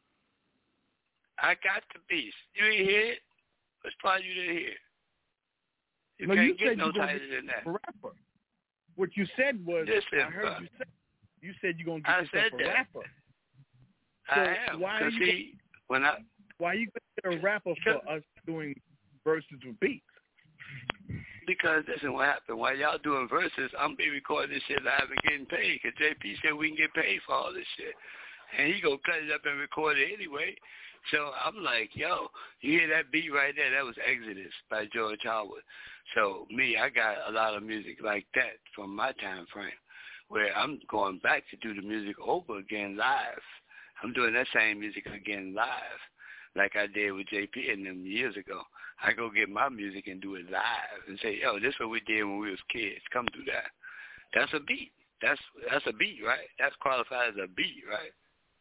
I got the beats. You didn't hear it? Which part you didn't hear? You no, can't you get said no tighter than that. Rapper. What you said was, listen, I heard you said you're going to get yourself a rapper. So I am. Why are you going to get a rapper for us doing verses with beats? Because listen, what happened? While y'all doing verses, I'm be recording this shit live and getting paid. Because JP said we can get paid for all this shit. And he going to cut it up and record it anyway. So I'm like, yo, you hear that beat right there? That was Exodus by George Howard. So me, I got a lot of music like that from my time frame where I'm going back to do the music over again live. I'm doing that same music again live like I did with JP and them years ago. I go get my music and do it live and say, yo, this is what we did when we was kids. Come do that. That's a beat. That's a beat, right? That's qualified as a beat, right?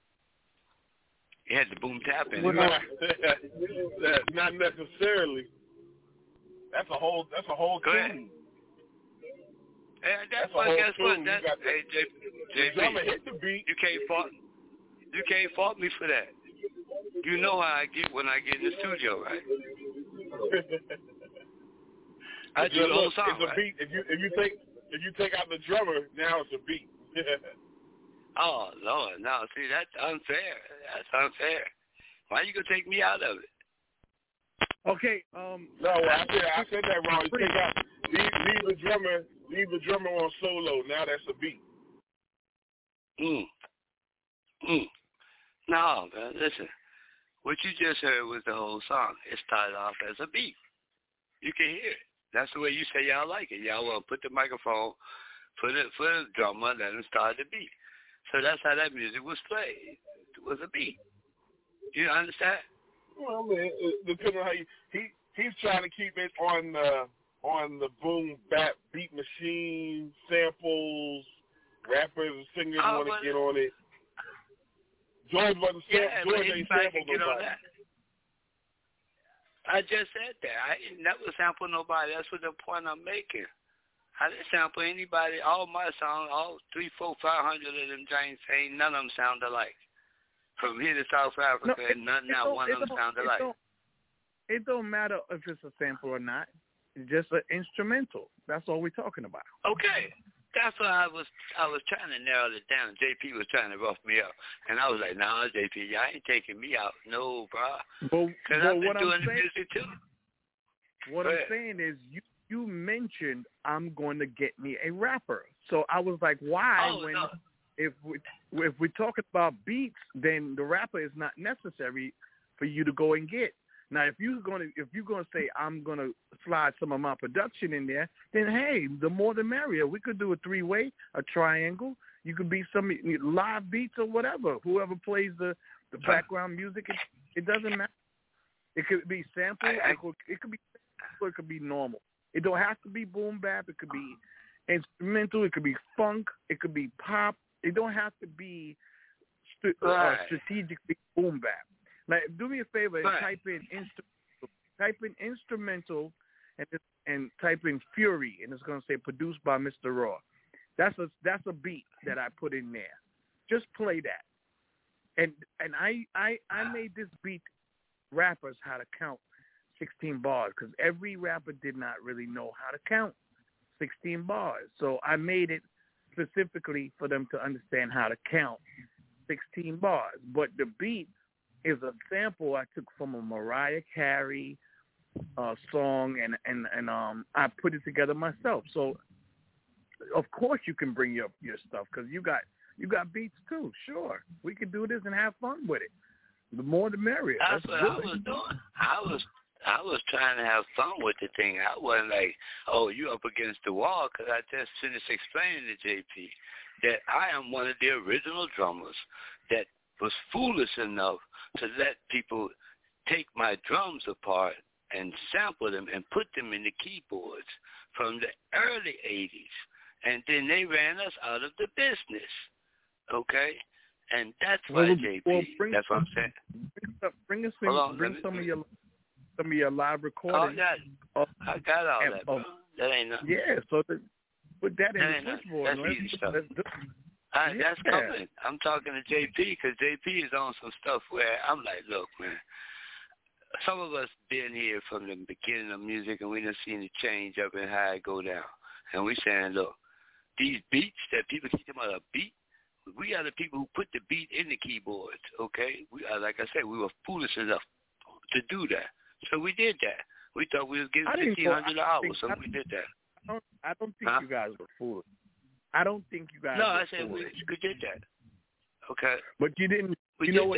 It had the boom tap in it. Not necessarily. That's a whole tune. Yeah, that's what. Guess what? Hey, JP, hit the beat. You can't fault me for that. You know how I get when I get in the studio, right? I do the whole song. It's a beat. If you take out the drummer, now it's a beat. Oh Lord, no! See, that's unfair. That's unfair. Why you gonna take me out of it? Okay. No, I said that wrong. You take out, leave the drummer on solo. Now that's a beat. No, man, listen. What you just heard was the whole song. It started off as a beat. You can hear it. That's the way you say y'all like it. Y'all want to put the microphone for the drummer, let him start the beat. So that's how that music was played. It was a beat. You understand? Well, man, depending on how he's trying to keep it on the boom bap beat machine samples. Rappers and singers want to get on it. George wasn't George ain't sampled nobody. I just said that. I didn't never sample nobody. That's what the point I'm making. I didn't sample anybody. All my songs, all 300, 400, 500 of them giants, ain't none of them sound alike. From here to South Africa, not one of them sound alike. It don't matter if it's a sample or not. It's just an instrumental. That's all we're talking about. Okay. That's why I was trying to narrow it down. JP was trying to rough me up. And I was like, nah, JP, y'all ain't taking me out. No, bro. Because I've been doing the music too. What I'm saying is you mentioned I'm going to get me a rapper. So I was like, why? If we're talking about beats, then the rapper is not necessary for you to go and get. Now, if you're gonna say I'm gonna slide some of my production in there, then hey, the more the merrier. We could do a 3-way, a triangle. You could be some live beats or whatever. Whoever plays the background music, it doesn't matter. It could be sample. It could be sample. It could be normal. It don't have to be boom bap. It could be instrumental. It could be funk. It could be pop. It don't have to be strategically boom bap. Like, do me a favor and type in instrumental and type in Fury, and it's going to say produced by Mr. Raw. That's a beat that I put in there. Just play that. And I made this beat rappers how to count 16 bars because every rapper did not really know how to count 16 bars. So I made it specifically for them to understand how to count 16 bars. But the beat is a sample I took from a Mariah Carey song, and I put it together myself. So of course you can bring your stuff because you got beats too. Sure, we can do this and have fun with it. The more the merrier. That's what I was doing. I was trying to have fun with the thing. I wasn't like, oh, you up against the wall, because I just finished explaining to JP that I am one of the original drummers that was foolish enough to let people take my drums apart and sample them and put them in the keyboards from the early 80s. And then they ran us out of the business, okay? And that's why, JP, that's what I'm saying. Bring some of your live recordings. I got all that, bro. That ain't nothing. Yeah, so put that in the switchboard. That's easy stuff. That's coming. I'm talking to JP because JP is on some stuff where I'm like, look, man, some of us been here from the beginning of music and we done seen the change up and how it go down. And we saying, look, these beats that people keep them on a beat, we are the people who put the beat in the keyboards, okay? We are, like I said, we were foolish enough to do that. So we did that. We thought we was getting $1,500 hours, so we did that. I don't think you guys were foolish. I don't think you guys were I said we did that. Okay. But you didn't, y'all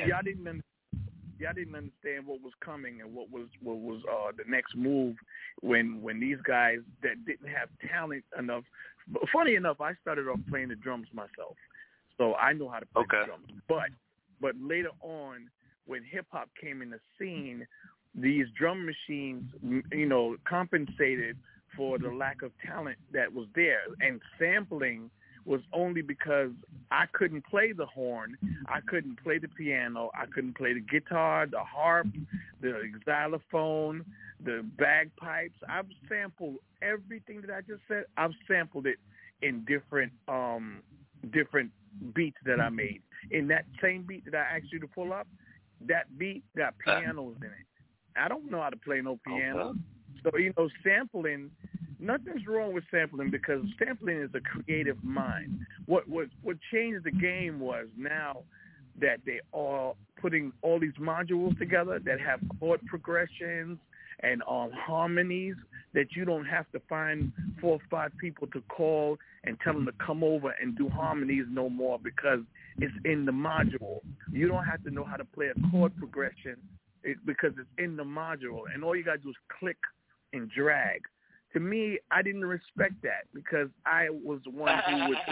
didn't understand what was coming and what was the next move when these guys that didn't have talent enough. But funny enough, I started off playing the drums myself, so I know how to play the drums. But later on, when hip hop came in the scene, these drum machines, compensated for the lack of talent that was there, and sampling was only because I couldn't play the horn, I couldn't play the piano, I couldn't play the guitar, the harp, the xylophone, the bagpipes. I've sampled everything that I just said. I've sampled it in different beats that I made. In that same beat that I asked you to pull up, that beat got pianos in it. I don't know how to play no piano. So, sampling, nothing's wrong with sampling because sampling is a creative mind. What changed the game was now that they are putting all these modules together that have chord progressions and harmonies that you don't have to find 4 or 5 people to call and tell them to come over and do harmonies no more because it's in the module. You don't have to know how to play a chord progression because it's in the module, and all you got to do is click and drag. To me, I didn't respect that because I was the one who would...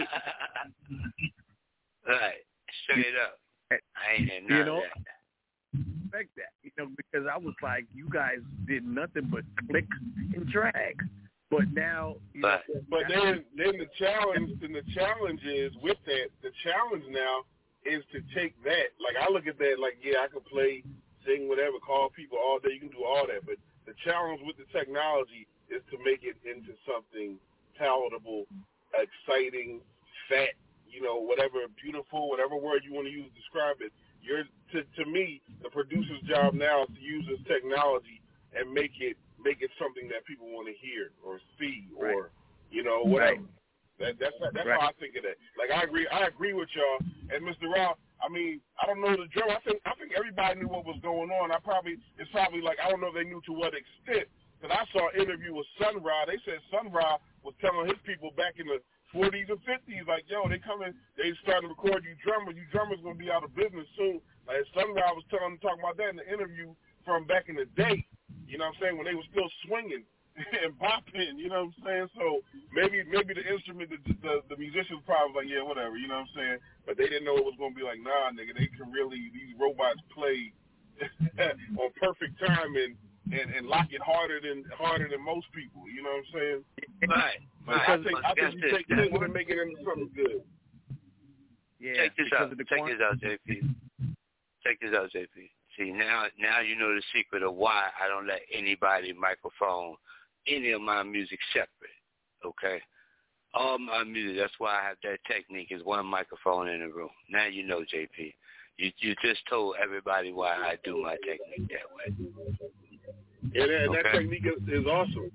Right, straight up. I ain't had none of that. Respect that, because I was like, you guys did nothing but click and drag. But now, but then the challenge is with that. The challenge now is to take that. Like I look at that, like I could play, sing, whatever, call people all day. You can do all that, but the challenge with the technology is to make it into something palatable, exciting, fat, whatever, beautiful, whatever word you want to use to describe it. To me, the producer's job now is to use this technology and make it something that people want to hear or see or whatever. Right. That's how I think of that. Like I agree with y'all. And Mr. Rao, I mean, I don't know the drum. I think everybody knew what was going on. It's probably like I don't know if they knew to what extent. Because I saw an interview with Sun Ra. They said Sun Ra was telling his people back in the 40s and 50s, like, yo, they starting to record you drummers going to be out of business soon. Like Sun Ra was talking about that in the interview from back in the day, you know what I'm saying, when they were still swinging and bopping, you know what I'm saying? So maybe the instrument, the musicians probably like, yeah, whatever, you know what I'm saying? But they didn't know it was going to be like, nah, nigga, these robots play on perfect time and lock it harder than most people. You know what I'm saying? Right. I think you take this and make it into something good. Yeah. Check this out, JP. Check this out, JP. See, now you know the secret of why I don't let anybody microphone any of my music separate, okay? All my music, that's why I have that technique, is one microphone in the room. Now you know, JP. You just told everybody why I do my technique that way. And that technique is awesome.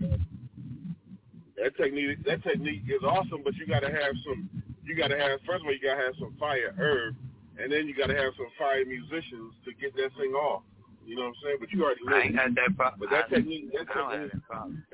That technique is awesome, but you gotta have first of all, you gotta have some fire herb, and then you gotta have some fire musicians to get that thing off. You know what I'm saying? But you already know. I ain't got that problem. But that technique, I don't have that problem.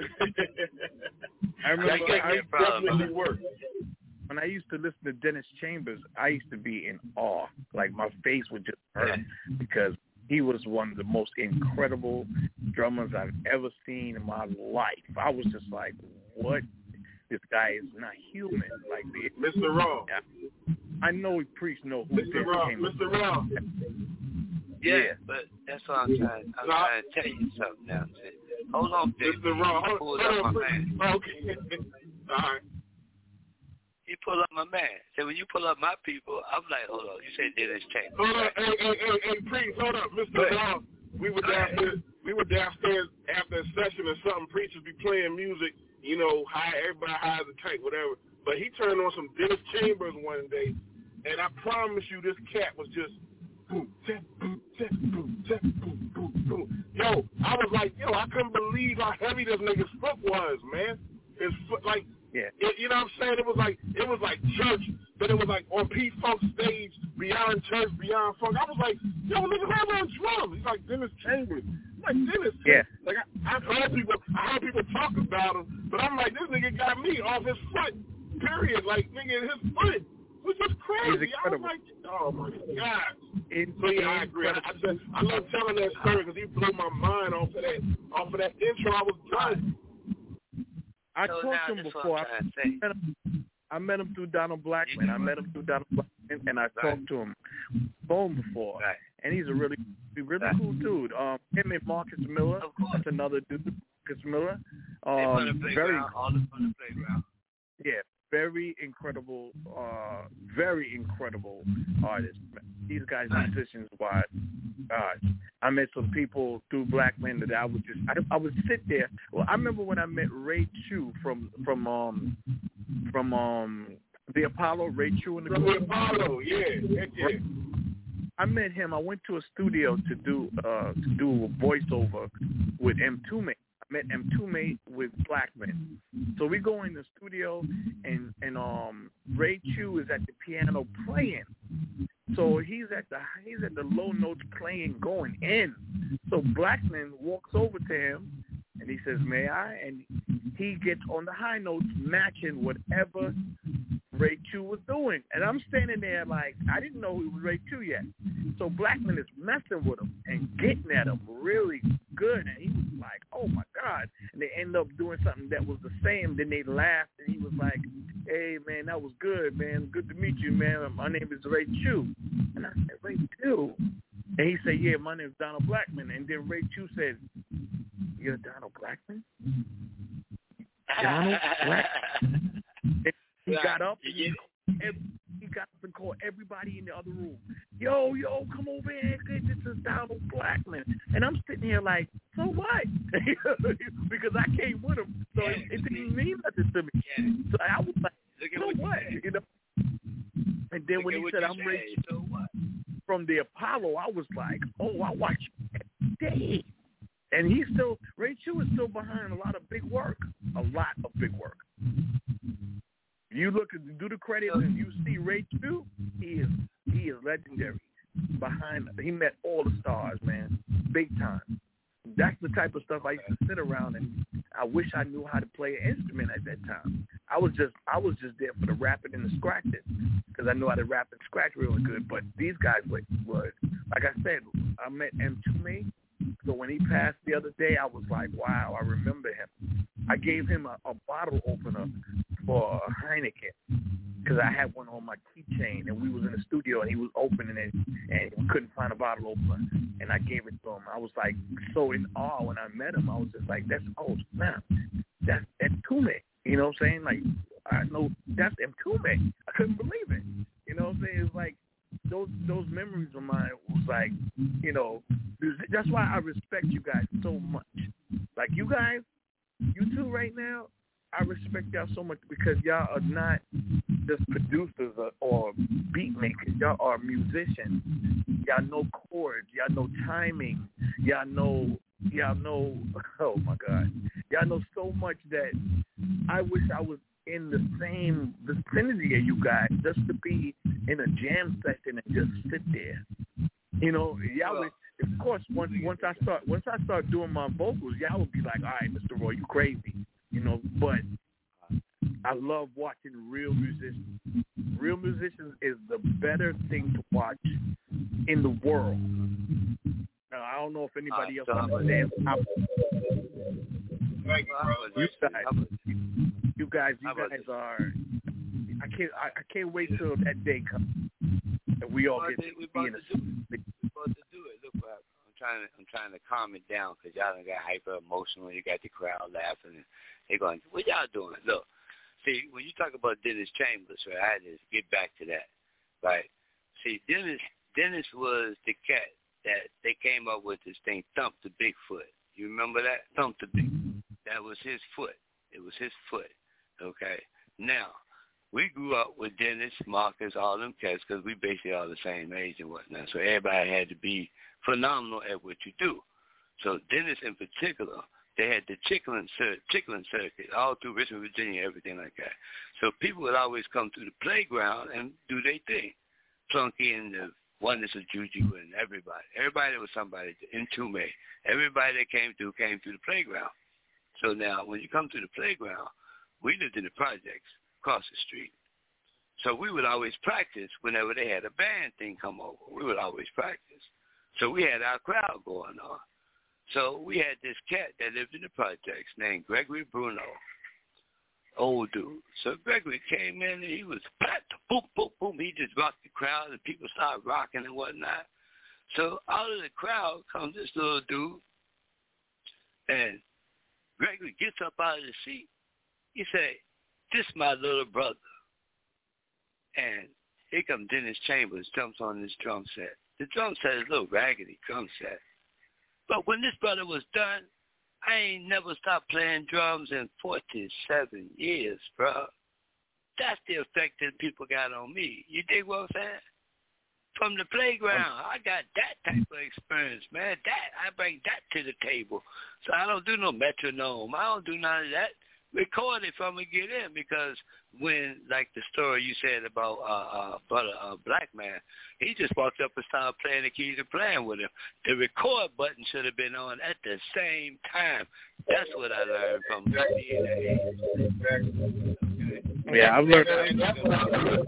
I remember that definitely works. When I used to listen to Dennis Chambers, I used to be in awe. Like my face would just hurt because he was one of the most incredible drummers I've ever seen in my life. I was just like, what? This guy is not human. Like Mr. Raw. I know Priest know who Mr. Raw. Mr. Raw. Yeah, but that's what I'm trying to tell you something now. Hold on, Mr. Raw. Hold up, my man. Okay. All right. He pull up my man. So when you pull up my people, I'm like, hold on. You said Dennis Chambers. Hold up, hey, Priest, hold up, Mr. Raw. We were downstairs after a session or something. Preachers be playing music, you know, everybody hides a tank, whatever. But he turned on some Dennis Chambers one day, and I promise you, this cat was just boom, tap, boom, tap, boom, tap, boom, boom, boom. Yo, I was like, I couldn't believe how heavy this nigga's foot was, man. His foot, like. Yeah. You know what I'm saying? It was like church, but it was like on P-Funk stage, beyond church, beyond funk. I was like, yo, nigga, how on drums? He's like Dennis Chambers. I'm like, Dennis. Yeah. Like I heard people talk about him, but I'm like, this nigga got me off his foot. Period. Like, nigga, his foot was just crazy. I was like, oh my God. So yeah, I agree. I love telling that story because he blew my mind off of that intro. I was done. I talked to him before. I met him through Donald Blackman. And I talked to him phone before. Right. And he's a really cool dude. Him and Marcus Miller. That's another dude, Marcus Miller. Very all the fun to playground. Yeah, very incredible artists. These guys, musicians, wise. I met some people through Blackman that I would sit there. Well, I remember when I met Ray Chu from the Apollo, Ray Chu in the group. From the Apollo, yeah. I met him. I went to a studio to do a voiceover with M2 I met M2 with Blackman. So we go in the studio and Ray Chu is at the piano playing. So he's at the low notes playing, going in. So Blackman walks over to him and he says, "May I?" And he gets on the high notes, matching whatever Ray Chu was doing. And I'm standing there like, I didn't know it was Ray Chu yet. So Blackman is messing with him and getting at him really good. And he was like, oh my God. And they end up doing something that was the same. Then they laughed and he was like, hey man, that was good, man. Good to meet you, man. My name is Ray Chu. And I said, Ray Chu? And he said, yeah, my name is Donald Blackman. And then Ray Chu said, you're Donald Blackman? Donald Blackman? And he got up and called everybody in the other room. Yo, come over here. This is Donald Blackman. And I'm sitting here like, so what? Because I came with him. So it didn't mean nothing to me. So I was like, so what? You know? And then when he said, I'm Ray Chu from the Apollo, I was like, oh, I watch you every day. And Ray Chu is still behind a lot of big work. You do the credits and you see Ray Chu, he is legendary. He met all the stars, man, big time. That's the type of stuff I used to sit around and I wish I knew how to play an instrument at that time. I was just there for the rapping and the scratching because I knew how to rap and scratch really good. But these guys were like I said, I met M2 So when he passed the other day, I was like, wow, I remember him. I gave him a bottle opener for Heineken because I had one on my keychain, and we was in the studio, and he was opening it, and we couldn't find a bottle opener, and I gave it to him. I was like so in awe when I met him. I was just like, that's M2. You know what I'm saying? Like, I know that's M2. I couldn't believe it. You know what I'm saying? It's like those memories of mine was like, you know, that's why I respect you guys so much. Like, you guys, you two right now, I respect y'all so much because y'all are not just producers or beat makers. Y'all are musicians. Y'all know chords. Y'all know timing. Y'all know, oh my God. Y'all know so much that I wish I was in the same vicinity of you guys just to be in a jam session and just sit there. You know, y'all would, of course, once I start doing my vocals, y'all would be like, all right, Mr. Roy, you crazy. You know, but I love watching real musicians. Real musicians is the better thing to watch in the world. Now, I don't know if anybody else understands how. You guys are. I can't wait till that day comes and we all get to be in a. We're supposed to do it. Look, I'm trying to calm it down because y'all done got hyper emotional. You got the crowd laughing. And they're going, what y'all doing? Look, see, when you talk about Dennis Chambers, right, I had to get back to that, right? See, Dennis was the cat that they came up with this thing, Thump the Bigfoot. You remember that? Thump the Big. That was his foot. It was his foot, okay? Now, we grew up with Dennis, Marcus, all them cats because we basically all the same age and whatnot. So everybody had to be phenomenal at what you do. So Dennis in particular, they had the Chickling circuit all through Richmond, Virginia, everything like that. So people would always come through the playground and do their thing. Plunky and the Oneness of Juju and everybody. Everybody that was somebody, Entombed. Everybody that came through the playground. So now when you come to the playground, we lived in the projects across the street. So we would always practice whenever they had a band thing come over. We would always practice. So we had our crowd going on. So we had this cat that lived in the projects named Gregory Bruno, old dude. So Gregory came in and he was boom, boom, boom. He just rocked the crowd and people started rocking and whatnot. So out of the crowd comes this little dude, and Gregory gets up out of the seat. He said, this is my little brother. And here comes Dennis Chambers, jumps on this drum set. The drum set is a little raggedy drum set. But when this brother was done, I ain't never stopped playing drums in 47 years, bro. That's the effect that people got on me. You dig what I'm saying? From the playground, I got that type of experience, man. I bring that to the table. So I don't do no metronome. I don't do none of that. Record it from and get in, because when, like the story you said about brother Black Man, he just walked up and started playing the keys and playing with him. The record button should have been on at the same time. That's what I learned from the DNA. Yeah, I've learned that. That's what I learned.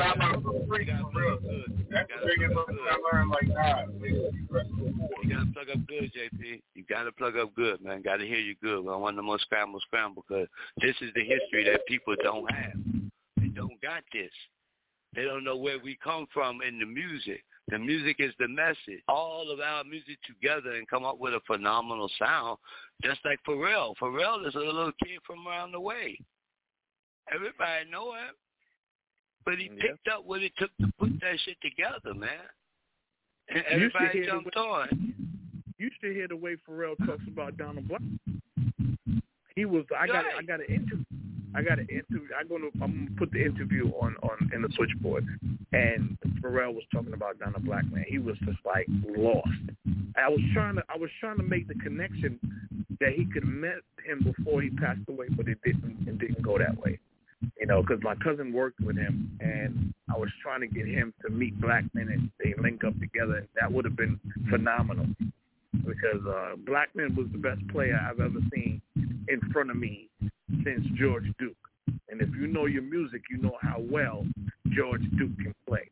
That's the biggest thing I learned like that. You got to plug up good, JP. You got to plug up good, man. Got to hear you good. I want no more scramble, because this is the history that people don't have. They don't got this. They don't know where we come from in the music. The music is the message. All of our music together and come up with a phenomenal sound, just like Pharrell. Pharrell is a little kid from around the way. Everybody know him. But he picked up what it took to put that shit together, man. And everybody jumped on. You should hear the way Pharrell talks about Donald Black. He was. I got an interview. I'm gonna put the interview on in the switchboard, and Pharrell was talking about Donald Black, man. He was just like lost. I was trying to make the connection that he could have met him before he passed away, but it didn't go that way. You know, because my cousin worked with him, and I was trying to get him to meet Blackman, and they link up together. That would have been phenomenal, because Blackman was the best player I've ever seen in front of me since George Duke. And if you know your music, you know how well George Duke can play.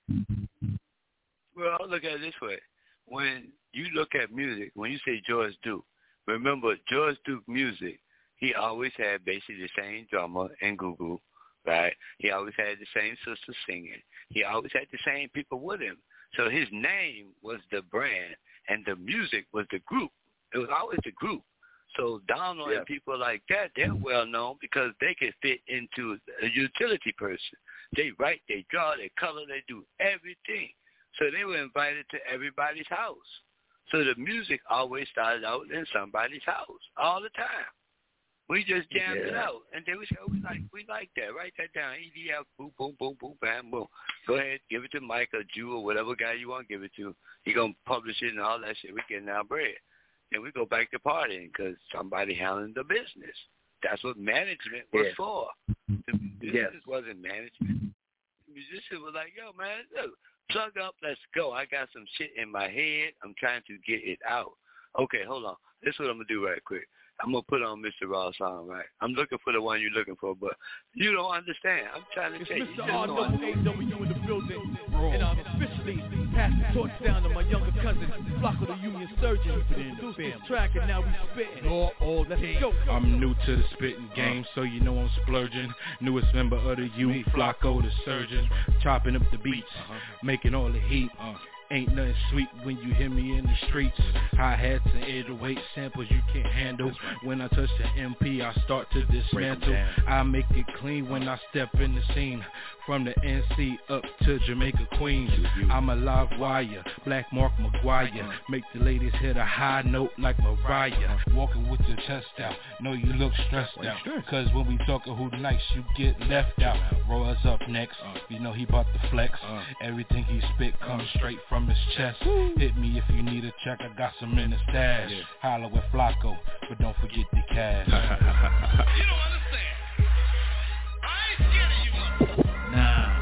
Well, I'll look at it this way. When you look at music, when you say George Duke, remember George Duke music, he always had basically the same drummer in Google, right? He always had the same sister singing. He always had the same people with him. So his name was the brand, and the music was the group. It was always the group. So Donald and people like that, they're well known because they can fit into a utility person. They write, they draw, they color, they do everything. So they were invited to everybody's house. So the music always started out in somebody's house all the time. We just jammed it out, and then we said we like that. Write that down. EDF, boom, boom, boom, boom, bam, boom. Go ahead, give it to Mike or Jew or whatever guy you want to give it to. He gonna publish it and all that shit. We getting our bread. Then we go back to partying because somebody handling the business. That's what management was for. The business wasn't management. The musician was like, yo, man, look, plug up, let's go. I got some shit in my head. I'm trying to get it out. Okay, hold on. This is what I'm going to do right quick. I'm going to put on Mr. Raw's song, right? I'm looking for the one you're looking for, but you don't understand. I'm trying to tell you. It's Mr. RWAW in the building, and I'm officially passing the torch down to my younger cousin, Flocko the Union Surgeon. Produced this track, and now we spitting. Let's go. I'm new to the spitting game, so you know I'm splurging. Newest member of the U, Flocko the Surgeon. Chopping up the beats, making all the heat. Ain't nothing sweet when you hear me in the streets. Hi-hats and 808 samples you can't handle. When I touch the MP, I start to dismantle. I make it clean when I step in the scene. From the NC up to Jamaica, Queens. I'm a live wire, Black Mark McGuire. Make the ladies hit a high note like Mariah. Walking with your chest out, know you look stressed out. Cause when we talking who nights, you get left out. Roy's up next, you know he bout to flex. Everything he spit comes straight from his chest. Hit me if you need a check, I got some in the stash. Holla with Flocko, but don't forget the cash. You don't understand. I ain't scared of you, motherfucker. Nah.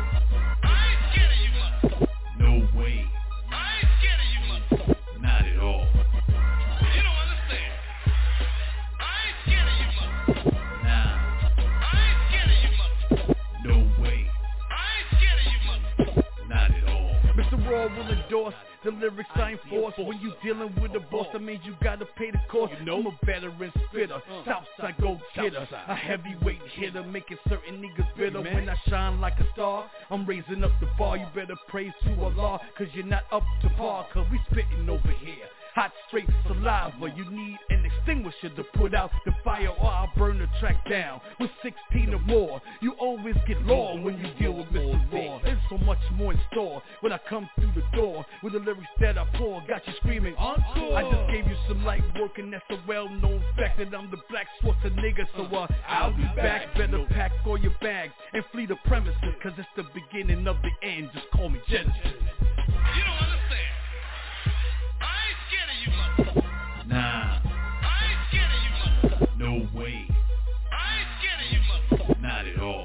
I ain't scared of you, motherfucker. No way. I ain't scared of you, motherfucker. Not at all. You don't understand. I ain't scared of you, motherfucker. Nah. I ain't scared of you, motherfucker. No way. I ain't scared of you, motherfucker. Not at all. Mr. Raw will endorse the lyrics I enforce. When you dealing with a boss, that means you gotta pay the cost. I'm a veteran spitter, Southside go-getter, a heavyweight hitter, making certain niggas bitter. When I shine like a star, I'm raising up the bar. You better praise to Allah, cause you're not up to par. Cause we spitting over here, hot straight saliva. You need an extinguisher to put out the fire, or I'll burn the track down with 16 or more. You always get lost when you deal with Mr. Raw. There's so much more in store when I come through the door with the lyrics that I pour. Got you screaming encore. I just gave you some light work, and that's a well-known fact that I'm the Black Schwarzenegger. So I'll be back. Better pack all your bags and flee the premises, cause it's the beginning of the end. Just call me Genesis. You don't understand. I ain't scared of you, motherfucker. Nah. I ain't scared of you, motherfucker. No way. I ain't scared of you, motherfucker. Not at all.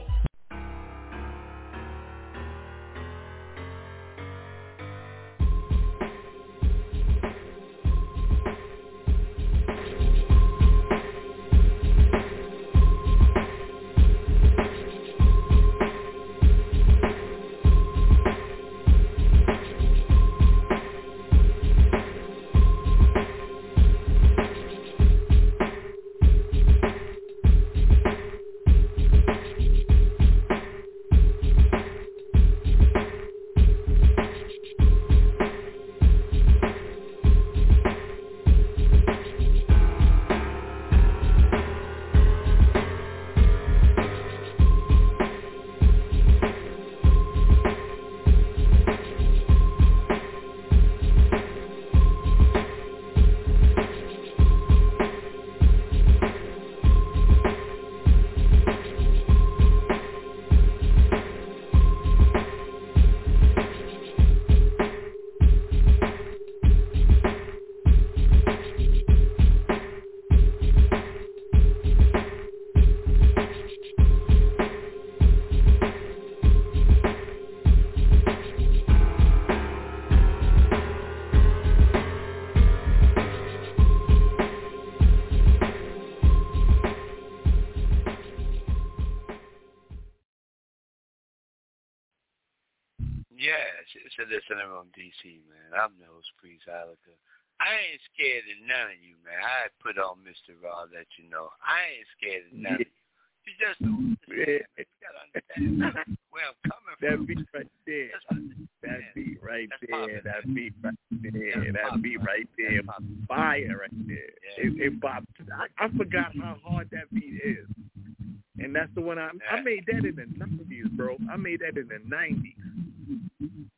It's a listening room, DC, man. I'm the host, Priest Alika. I ain't scared of none of you, man. I put on Mr. Raw, let you know. I ain't scared of none of you. You just don't understand. You gotta understand where I'm coming from. That beat right there. That beat right there. That beat right there. That beat right there. Fire right there. It popped. I forgot how hard that beat is. And that's the one I made that in the 90s, bro. I made that in the 90s.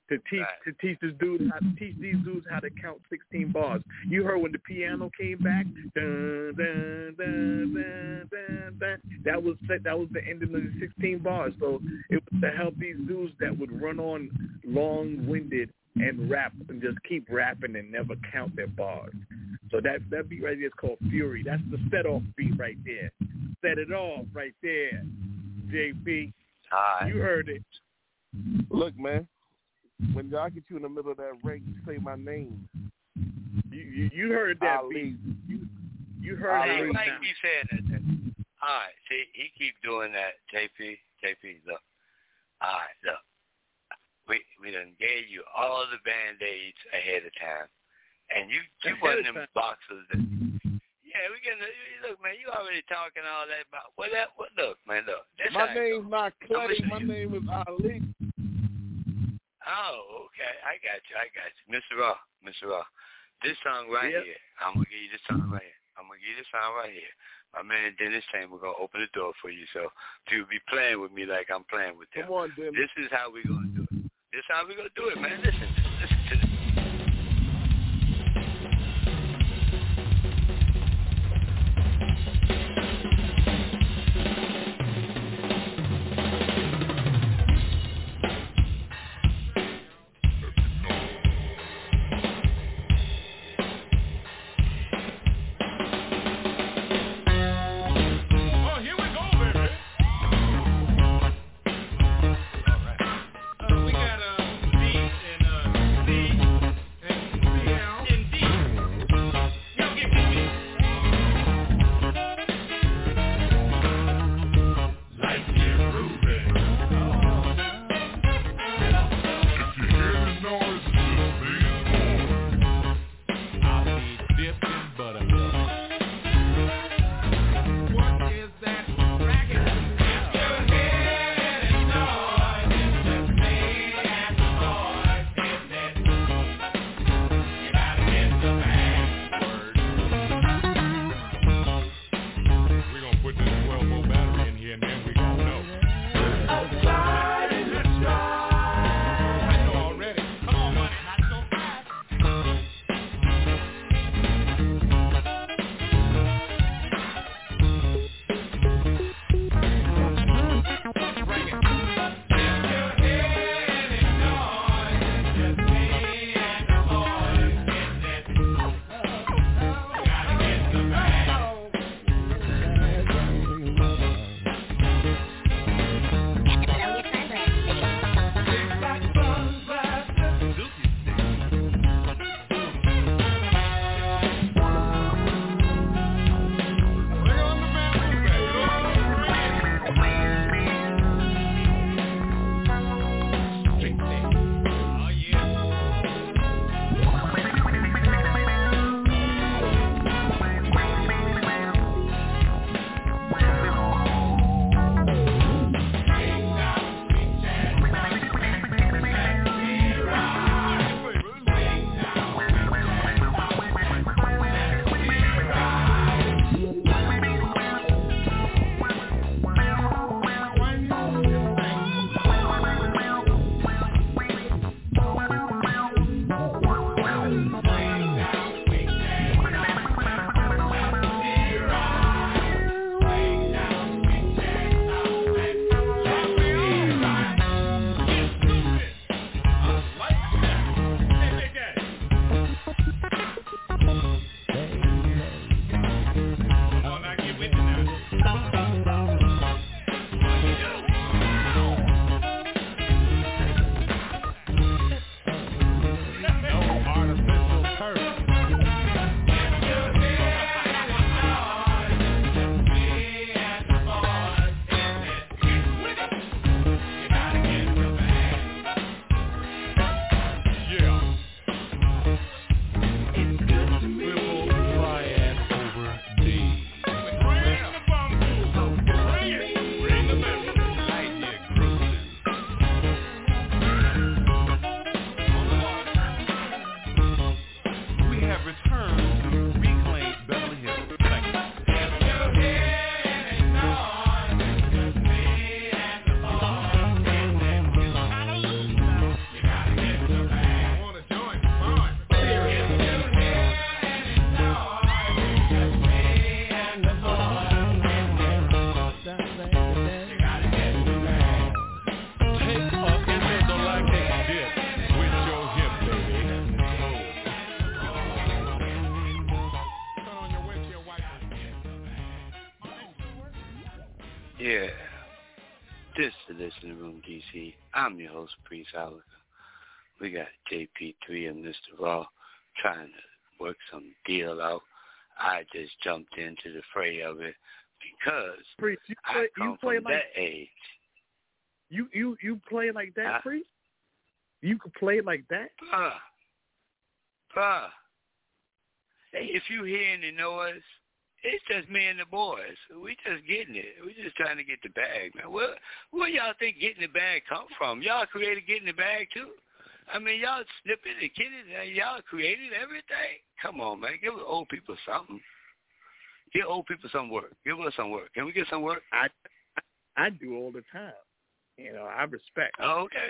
to teach these dudes how to count 16 bars. You heard when the piano came back, dun, dun, dun, dun, dun, dun. That was the end of the 16 bars. So it was to help these dudes that would run on long-winded and rap and just keep rapping and never count their bars. So that beat right there is called Fury. That's the set-off beat right there. Set it off right there, JP. You heard it. Look, man, when y'all get you in the middle of that ring, you say my name. You heard that Ali. beat. You heard Ali. it. Like he said that. All right, see, he keep doing that, JP, look. All right, look. We done gave you all the Band-Aids ahead of time. And you one of them boxers that, yeah, we can look, man, you already talking all that about look, man, look. My name's not Clay, my name is Ali. Oh, okay. I got you. Mr. Raw. This song right here, I'm gonna give you this song right here. My man Dennis saying we're gonna open the door for you, so if you'll be playing with me like I'm playing with them. Come on, Dennis. This is how we're gonna do it. This is how we're gonna do it, man. Listen to this. We got beat and Listening Room DC. I'm your host, Priest Alec. We got JP3 and Mr. Raw trying to work some deal out. I just jumped into the fray of it because Priest, I come from like, that age. You play like that, Priest? You could play like that? Bruh. Hey, if you hearing the noise, it's just me and the boys. We just getting it. We just trying to get the bag, man. Where y'all think getting the bag come from? Y'all created getting the bag too? I mean, y'all snipping and kidding, and y'all created everything? Come on, man. Give old people something. Give old people some work. Give us some work. Can we get some work? I do all the time. You know, I respect. Oh, okay.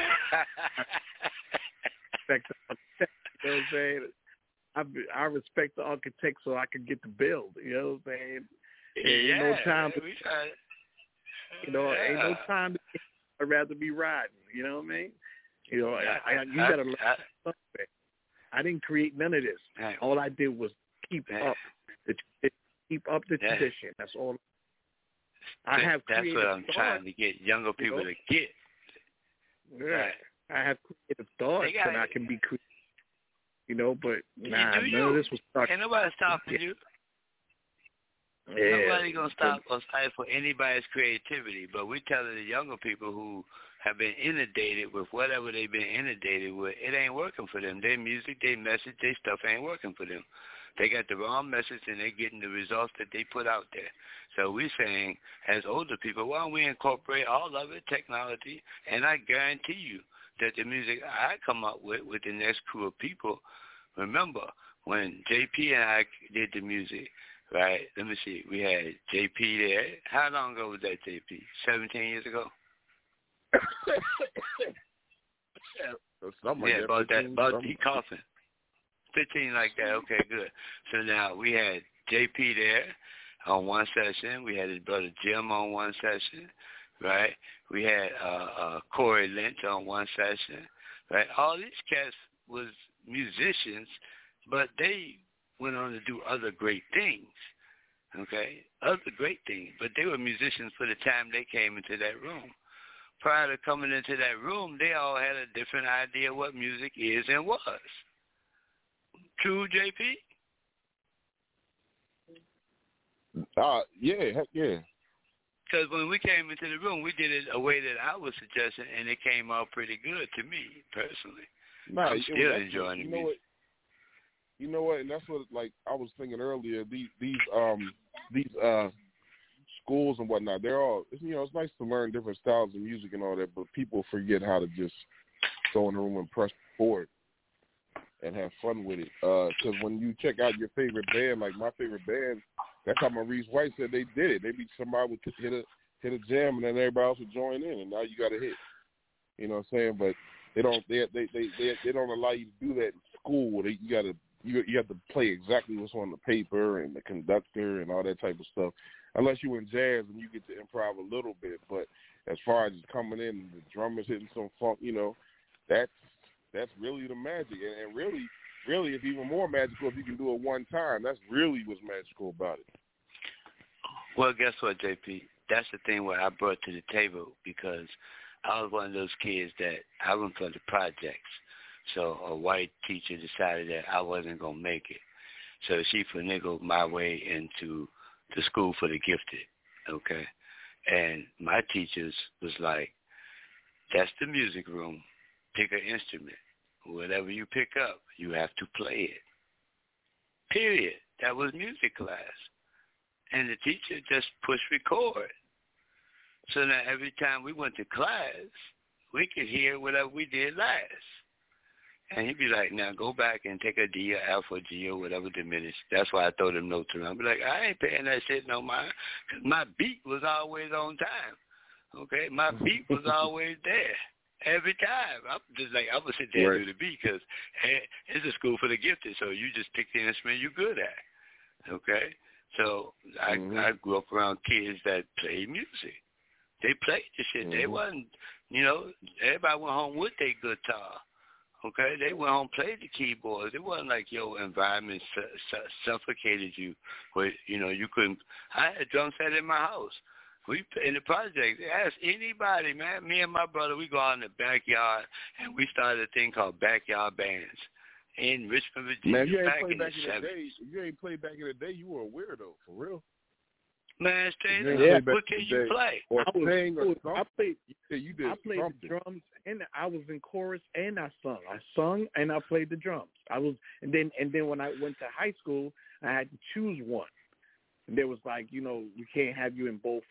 Respect the architect, you know what I'm saying? I respect the architect so I can get the build. You know what I'm saying? Ain't no time. Ain't no time. I'd rather be riding. You know what I mean? You know, you got to learn something. I didn't create none of this. All I did was keep up the tradition. That's all. That's what I'm trying to get younger people to get. Yeah. Right. I have creative thoughts and I can be creative. You know, but none of this was stuck. Ain't nobody stopping you. Yeah. Nobody gonna stop or stifle anybody's creativity. But we telling the younger people who have been inundated with whatever they've been inundated with, it ain't working for them. Their music, their message, their stuff ain't working for them. They got the wrong message and they're getting the results that they put out there. So we're saying, as older people, why don't we incorporate all of it, technology, and I guarantee you that the music I come up with the next crew of people, remember, when JP and I did the music, right, let me see, we had JP there. How long ago was that, JP? 17 years ago? About he coughing. 15 like that, okay, good. So now we had JP there on one session. We had his brother Jim on one session, right? We had Corey Lynch on one session, right? All these cats was musicians, but they went on to do other great things, okay? Other great things, but they were musicians for the time they came into that room. Prior to coming into that room, they all had a different idea what music is and was. True, JP? Yeah, heck yeah. Because when we came into the room, we did it a way that I was suggesting, and it came out pretty good to me, personally. I'm still enjoying the music. You know what? And that's what, like, I was thinking earlier, these schools and whatnot, they're all, you know, it's nice to learn different styles of music and all that, but people forget how to just go in the room and press forward and have fun with it. Because when you check out your favorite band, like my favorite band, that's how Maurice White said they did it. They be somebody would hit a jam and then everybody else would join in, and now you got to hit. You know what I'm saying? But they don't allow you to do that in school. You have to play exactly what's on the paper and the conductor and all that type of stuff. Unless you in jazz and you get to improv a little bit, but as far as just coming in and the drummers hitting some funk, you know, that's really the magic. And really, it's even more magical if you can do it one time. That's really what's magical about it. Well, guess what, JP? That's the thing what I brought to the table, because I was one of those kids that I went for the projects. So a white teacher decided that I wasn't going to make it. So she finagled my way into the school for the gifted, okay? And my teachers was like, that's the music room. Pick an instrument. Whatever you pick up, you have to play it. Period. That was music class. And the teacher just pushed record. So now every time we went to class, we could hear whatever we did last. And he'd be like, now go back and take a D or F or G or whatever diminished. That's why I throw them notes around. I'd be like, I ain't paying that shit no mind, because my beat was always on time. Okay? My beat was always there. Every time. I'm just like, I'm going to sit there and do the beat, because it's a school for the gifted, so you just pick the instrument you're good at. Okay? So I grew up around kids that played music. They played the shit. They wasn't, you know, everybody went home with their guitar. Okay, they went home, played the keyboards. It wasn't like your environment suffocated you, where you know you couldn't. I had a drum set in my house. We in the project. Ask anybody, man. Me and my brother, we go out in the backyard and we started a thing called backyard bands in Richmond, Virginia. Man, you ain't back played in back the in the 70s. day. You ain't played back in the day. You were a weirdo, for real. Man, straight Yeah, up. What can you play? Or I sing or something. I played. You did I played something. the drums, and I was in chorus, and I sung. I sung, and I played the drums. And then when I went to high school, I had to choose one. And there was like, you know, we can't have you in both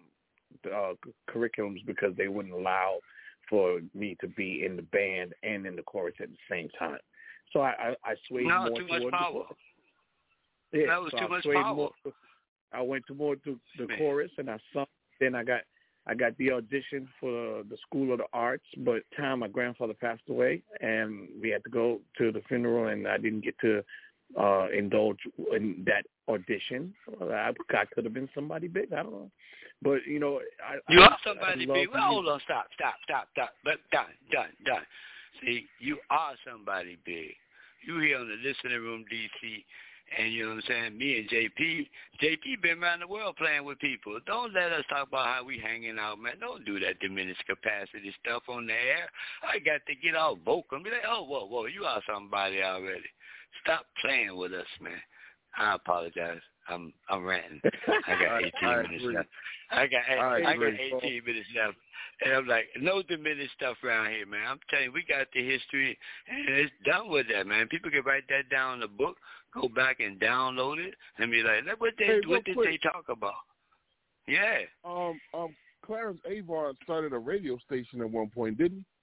curriculums because they wouldn't allow for me to be in the band and in the chorus at the same time. So I swayed more too much toward power. Yeah, That was so too I much swayed power. I went more to the chorus, and I sung. Then I got the audition for the School of the Arts, but my grandfather passed away, and we had to go to the funeral, and I didn't get to indulge in that audition. I could have been somebody big. I don't know. But, you know, You are somebody big. Well, hold on. Stop. But done. See, you are somebody big. You here on the Listening Room, D.C., and you know what I'm saying? Me and JP been around the world playing with people. Don't let us talk about how we hanging out, man. Don't do that diminished capacity stuff on the air. I got to get all vocal and be like, oh, whoa, you are somebody already. Stop playing with us, man. I apologize. I'm ranting. I got 18 minutes left. I got 18 minutes left. And I'm like, no diminished stuff around here, man. I'm telling you, we got the history, and it's done with that, man. People can write that down in the book, go back and download it, and be like, look what did they talk about? Yeah. Clarence Avant started a radio station at one point, didn't he?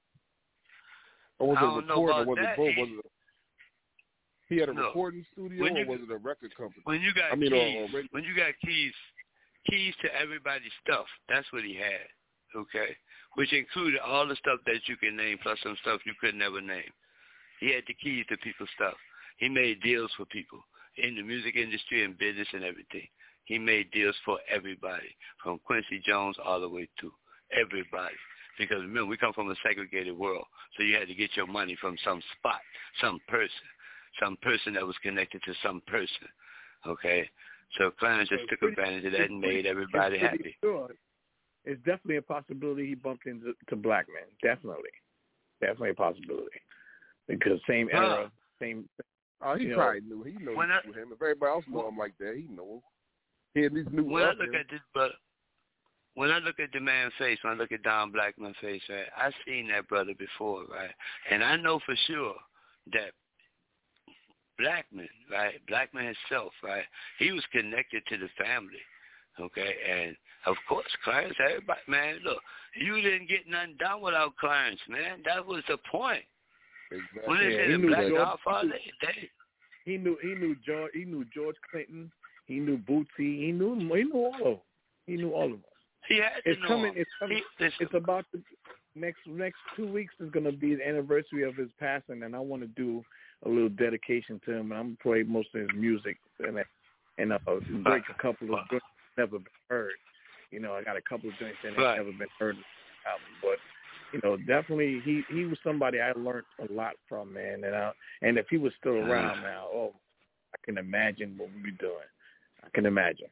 Or was I it don't know recording, about or was that. it both? He had a recording studio, or was it a record company? When you got keys, when you got keys to everybody's stuff, that's what he had, okay? Which included all the stuff that you can name, plus some stuff you could never name. He had the keys to people's stuff. He made deals for people in the music industry and business and everything. He made deals for everybody, from Quincy Jones all the way to everybody. Because remember, we come from a segregated world, so you had to get your money from some spot, some person that was connected to some person, okay? So Clarence just took advantage of that and made everybody happy. Sure. It's definitely a possibility he bumped into Black Man. Definitely a possibility. Because same era, same. Oh, he probably knew. He knew him. If everybody else knew him like that, he knew him. He at least knew. When I look at this brother, when I look at the man's face, when I look at Don Blackman's face, right, I've seen that brother before, right? And I know for sure that Blackman, right, Blackman himself, right, he was connected to the family, okay? And, of course, Clarence, everybody, man, look, you didn't get nothing done without Clarence, man. That was the point. Exactly. When they said the Black Godfather, he knew George Clinton. He knew Bootsy. He knew all of them. He knew all of them. He had to It's know coming. him. It's about the next 2 weeks is going to be the anniversary of his passing, and I want to do a little dedication to him. And I'm going to play most of his music and break a couple of joints that never been heard. You know, I got a couple of joints that have never been heard on the album, but you know, definitely he was somebody I learned a lot from, man. And if he was still around now, I can imagine what we'd be doing. I can imagine.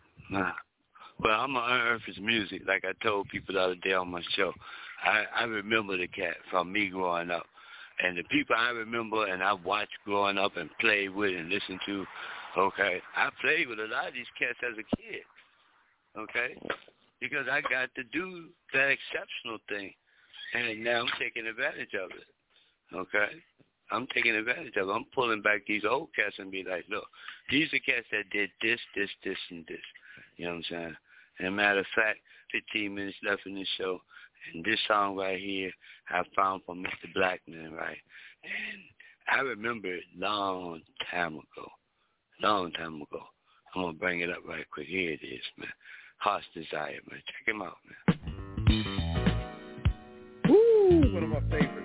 Well, I'm going to unearth his music, like I told people the other day on my show. I remember the cat from me growing up. And the people I remember and I watched growing up and played with and listened to, okay, I played with a lot of these cats as a kid, okay, because I got to do that exceptional thing. And now I'm taking advantage of it, okay? I'm taking advantage of it. I'm pulling back these old cats and be like, look, these are cats that did this, and this. You know what I'm saying? And matter of fact, 15 minutes left in this show, and this song right here I found from Mr. Blackman, right? And I remember it long time ago. I'm going to bring it up right quick. Here it is, man. Heart's Desire, man. Check him out, man. Woo! One of my favorites.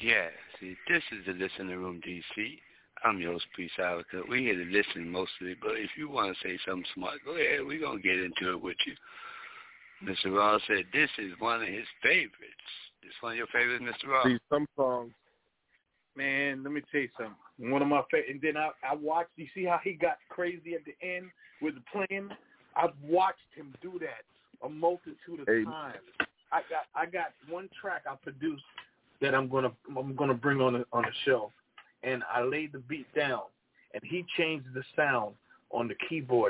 Yeah, see, this is the Listening Room, DC. I'm your host, Priest Alka. We're here to listen mostly, but if you want to say something smart, go ahead. We're going to get into it with you. Mr. Ross said this is one of his favorites. This one of your favorites, Mr. Ross? See, some songs. Man, let me tell you something. One of my favorites. And then I watched, you see how he got crazy at the end with the playing? I've watched him do that a multitude of times. I got one track I produced that I'm gonna bring on the show, and I laid the beat down, and he changed the sound on the keyboard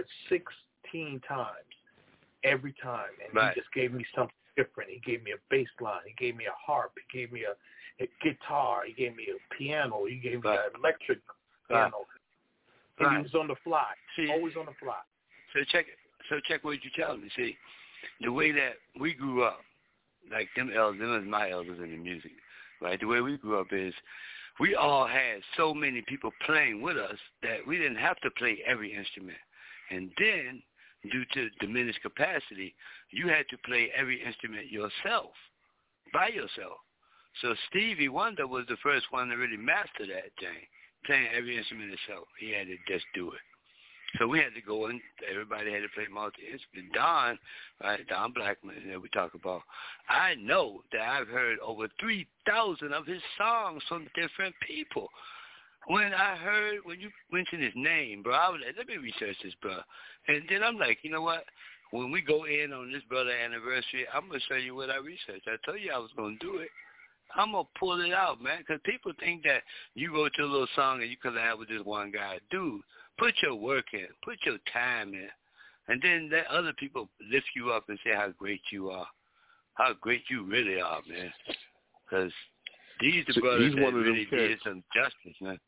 16 times, every time, and he just gave me something different. He gave me a bass line, he gave me a harp, he gave me a guitar, he gave me a piano, he gave me an electric piano. And he was on the fly, always on the fly. So check what you're telling me. See, the way that we grew up, like them elders, them is my elders in the music, right? The way we grew up is we all had so many people playing with us that we didn't have to play every instrument. And then, due to diminished capacity, you had to play every instrument yourself, by yourself. So Stevie Wonder was the first one to really master that thing, playing every instrument himself. He had to just do it. So we had to go in. Everybody had to play multi-instrument. Don, right, Don Blackman that we talk about, I know that I've heard over 3,000 of his songs from different people. When you mentioned his name, bro, I was like, let me research this, bro. And then I'm like, you know what? When we go in on this brother anniversary, I'm going to show you what I researched. I told you I was going to do it. I'm going to pull it out, man, because people think that you wrote your little song and you collab with this one guy. Dude, put your work in. Put your time in. And then let other people lift you up and say how great you are, how great you really are, man. Because these the brothers that really did some justice, man.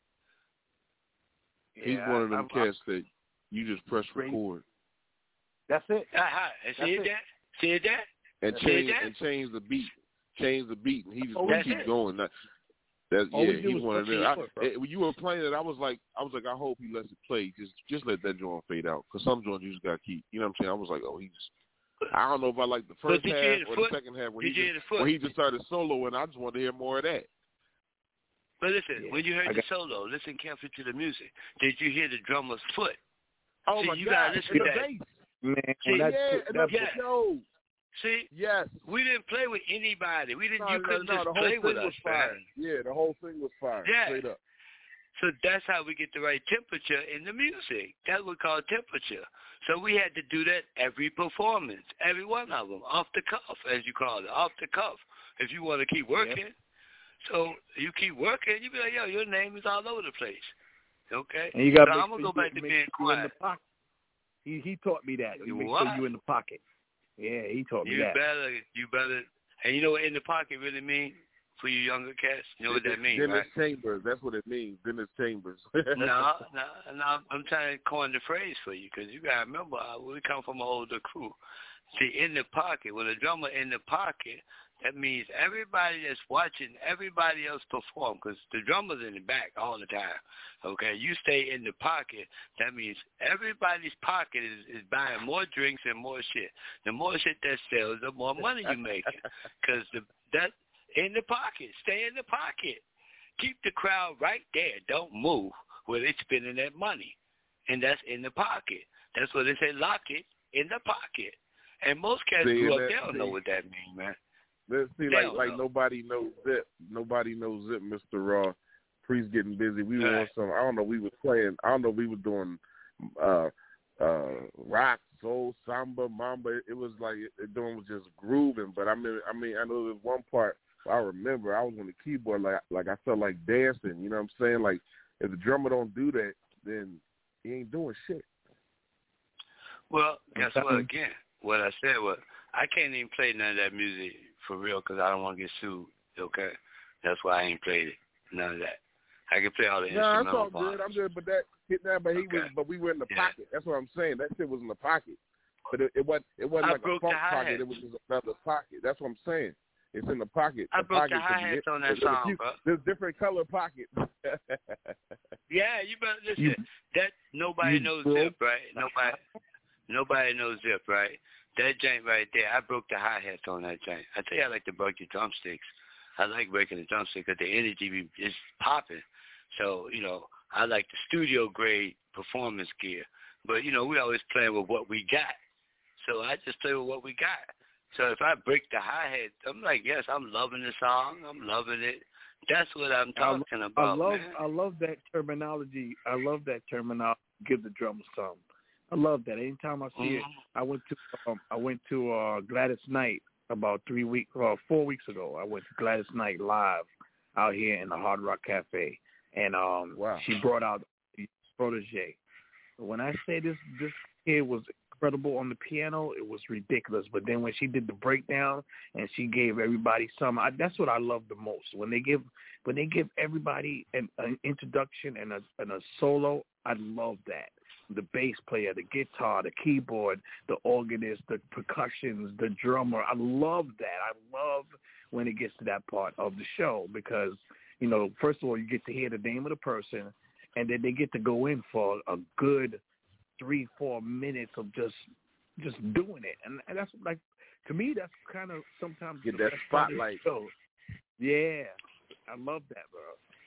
He's one of them cats that you just press record. That's it. See that? And change the beat. Change the beat, and he just going to keep going. He's one of them. When you were playing it, I was like, I hope he lets it play. Just let that joint fade out, because some joints you just got to keep. You know what I'm saying? I was like, I don't know if I like the first half or the second half where he just started solo, and I just wanted to hear more of that. But listen, when you heard the solo, listen carefully to the music. Did you hear the drummer's foot? Oh, my God. Listen to that. Man, See, yes, we didn't play with anybody. You couldn't just play with us, man. Yeah, the whole thing was fire. Yeah. Straight up. So that's how we get the right temperature in the music. That's what we call temperature. So we had to do that every performance, every one of them, off the cuff, as you call it, off the cuff, if you want to keep working. Yep. So you keep working, you be like, yo, your name is all over the place. Okay? And you got I'm going to go back to being quiet. He taught me that. You make sure you in the pocket. Yeah, he taught me that. You better. And you know what in the pocket really means for you younger cats? You know what that means, Dennis right? Chambers. That's what it means. Dennis Chambers. No. I'm trying to coin the phrase for you, because you got to remember, we come from an older crew. See, in the pocket, when a drummer in the pocket, that means everybody that's watching everybody else perform, because the drummer's in the back all the time. Okay, you stay in the pocket. That means everybody's pocket is buying more drinks and more shit. The more shit that sells, the more money you making. Because that in the pocket, stay in the pocket. Keep the crowd right there. Don't move where they're spending that money, and that's in the pocket. That's what they say. Lock it in the pocket. And most cats grew up, they don't know what that means, man. Let's see, like nobody knows Zip. Nobody knows Zip, Mr. Raw. Priest getting busy. We were on some, I don't know, we was playing, I don't know, we were doing rock, soul, samba, mamba. It was like, it was just grooving. But I mean, I know there was one part I remember I was on the keyboard, like I felt like dancing. You know what I'm saying? Like, if the drummer don't do that, then he ain't doing shit. Well, guess what, again? What I said was, I can't even play none of that music for real, because I don't want to get sued, okay? That's why I ain't played it, none of that. I can play all the instrumental that's all good. I'm good, but we were in the pocket. That's what I'm saying. That shit was in the pocket. But it wasn't like a funk pocket. It was just another pocket. That's what I'm saying. It's in the pocket. I broke the hi-hats on that song, bro. There's different color pockets. Yeah, you better listen. Nobody knows Zip, right? Nobody knows Zip, right? That joint right there, I broke the hi-hats on that joint. I tell you, I like to break the drumsticks. I like breaking the drum set because the energy is popping. So, you know, I like the studio grade performance gear. But, you know, we always play with what we got. So I just play with what we got. So if I break the hi-hat, I'm like, yes, I'm loving the song. I'm loving it. That's what I'm talking about, man. I love that terminology. I love that terminology. Give the drummer some. I love that. Anytime I see it, I went to Gladys Knight about 4 weeks ago. I went to Gladys Knight live out here in the Hard Rock Cafe, and she brought out Protege. When I say this kid was incredible on the piano, it was ridiculous. But then when she did the breakdown and she gave everybody some, that's what I love the most. When they give everybody an introduction and a solo, I love that. The bass player, the guitar, the keyboard, the organist, the percussions, the drummer. I love that. I love when it gets to that part of the show because, you know, first of all, you get to hear the name of the person, and then they get to go in for a good 3-4 minutes of just doing it. And that's like, to me, that's kind of sometimes get that spotlight. Show. Yeah, I love that, bro.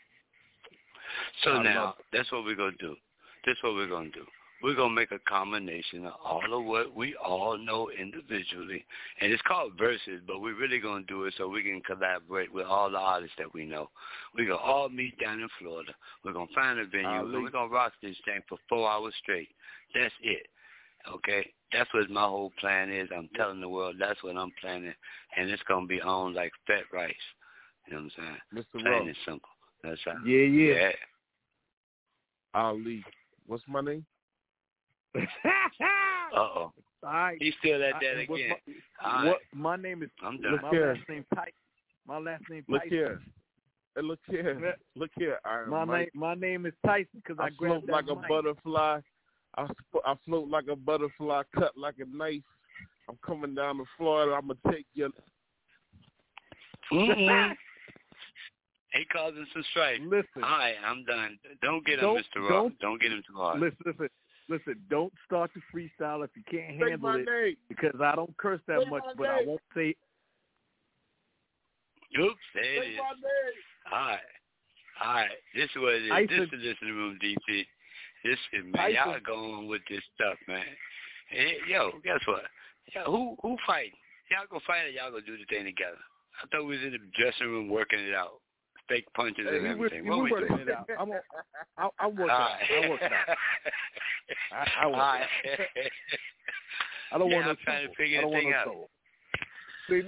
So now, that's what we're going to do. This is what we're going to do. We're going to make a combination of all of what we all know individually. And it's called Versus, but we're really going to do it so we can collaborate with all the artists that we know. We're going to all meet down in Florida. We're going to find a venue, and we're going to rock this thing for 4 hours straight. That's it. Okay? That's what my whole plan is. I'm telling the world that's what I'm planning. And it's going to be on like fat rice. You know what I'm saying? Mr. Plain Rose. and simple. That's how. Yeah. Ali. What's my name? Uh-oh. All right. He's still at that again. My name is. I'm done. My last name Tyson. My last name Tyson. Look here. Hey, look here. My name is Tyson because I grabbed float like that a butterfly. I float like a butterfly, cut like a knife. I'm coming down to Florida. I'm gonna take your. He causing some strife. Listen. All right, I'm done. Don't get him, Mr. Rock. Don't get him too hard. Listen. Don't start the freestyle if you can't Say handle my it name. because I don't curse that much, but I won't say. Oops, there it is. All right. This is what it is. This is Listening Room DC. This is, man, y'all going with this stuff, man. Hey, yo, guess what? Yo, who fighting? Y'all gonna fight or y'all gonna do the thing together? I thought we was in the dressing room working it out. Fake punches and everything. What we working doing? it out. I'll work it out. I'll work it out. I work it out. I don't want I'm trying to figure this thing out. See,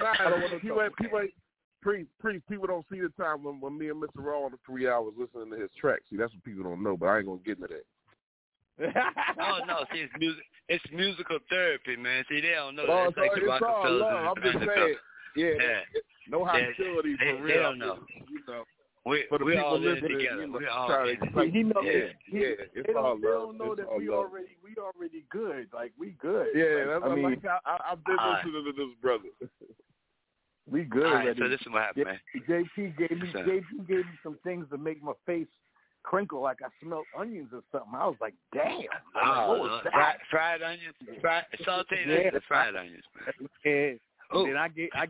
people don't see the time when me and Mr. Raw on the 3 hours listening to his track. See, that's what people don't know, but I ain't gonna get into that. No. See, it's musical therapy, man. See, they don't know that. Oh, It's like the Rockefellers. I'm just saying. Yeah. No hostility for real. They don't know. You know. For the people listening together. We're all in it. It's all love. They don't know that we already good. Like, we good. Yeah, that's what I mean. I've been listening to this brother. We good already. already. So this is what happened, man. JP gave me some things to make my face crinkle like I smelled onions or something. I was like, damn. Fried onions? Sauteed onions? Fried onions, man. And then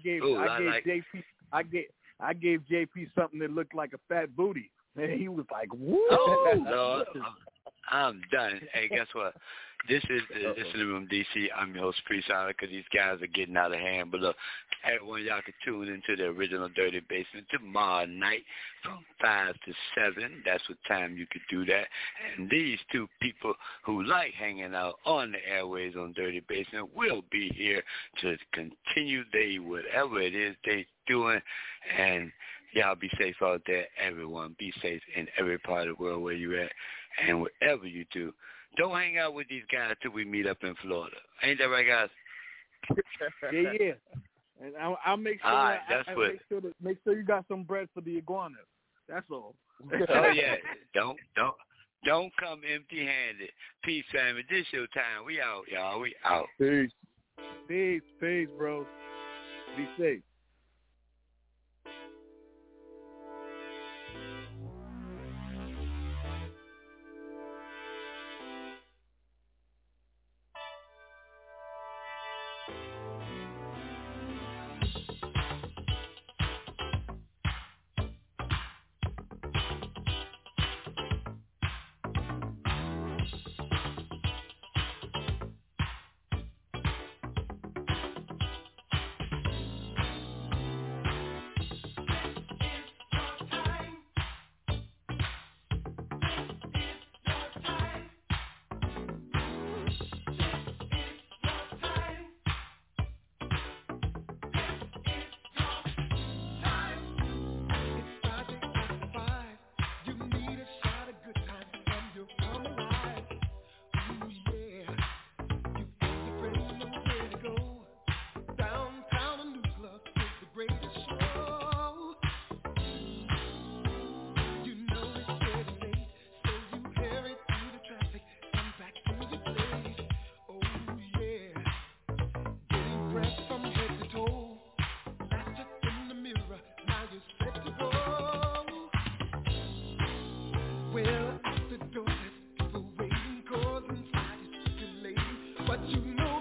I gave JP something that looked like a fat booty. And he was like, woo! Lord, I'm done. Hey, guess what? This is the Listening Room DC. I'm your host, Priest because these guys are getting out of hand. But look, everyone, y'all can tune into the original Dirty Basement tomorrow night from 5 to 7. That's what time you could do that. And these two people who like hanging out on the airways on Dirty Basement will be here to continue whatever it is they doing. And y'all be safe out there. Everyone, be safe in every part of the world where you at. And whatever you do, don't hang out with these guys till we meet up in Florida. Ain't that right, guys? Yeah. And I'll make sure. All right, make sure you got some bread for the iguanas. That's all. Oh yeah. Don't come empty-handed. Peace, family. This your time. We out, y'all. We out. Peace, bro. Be safe. but you know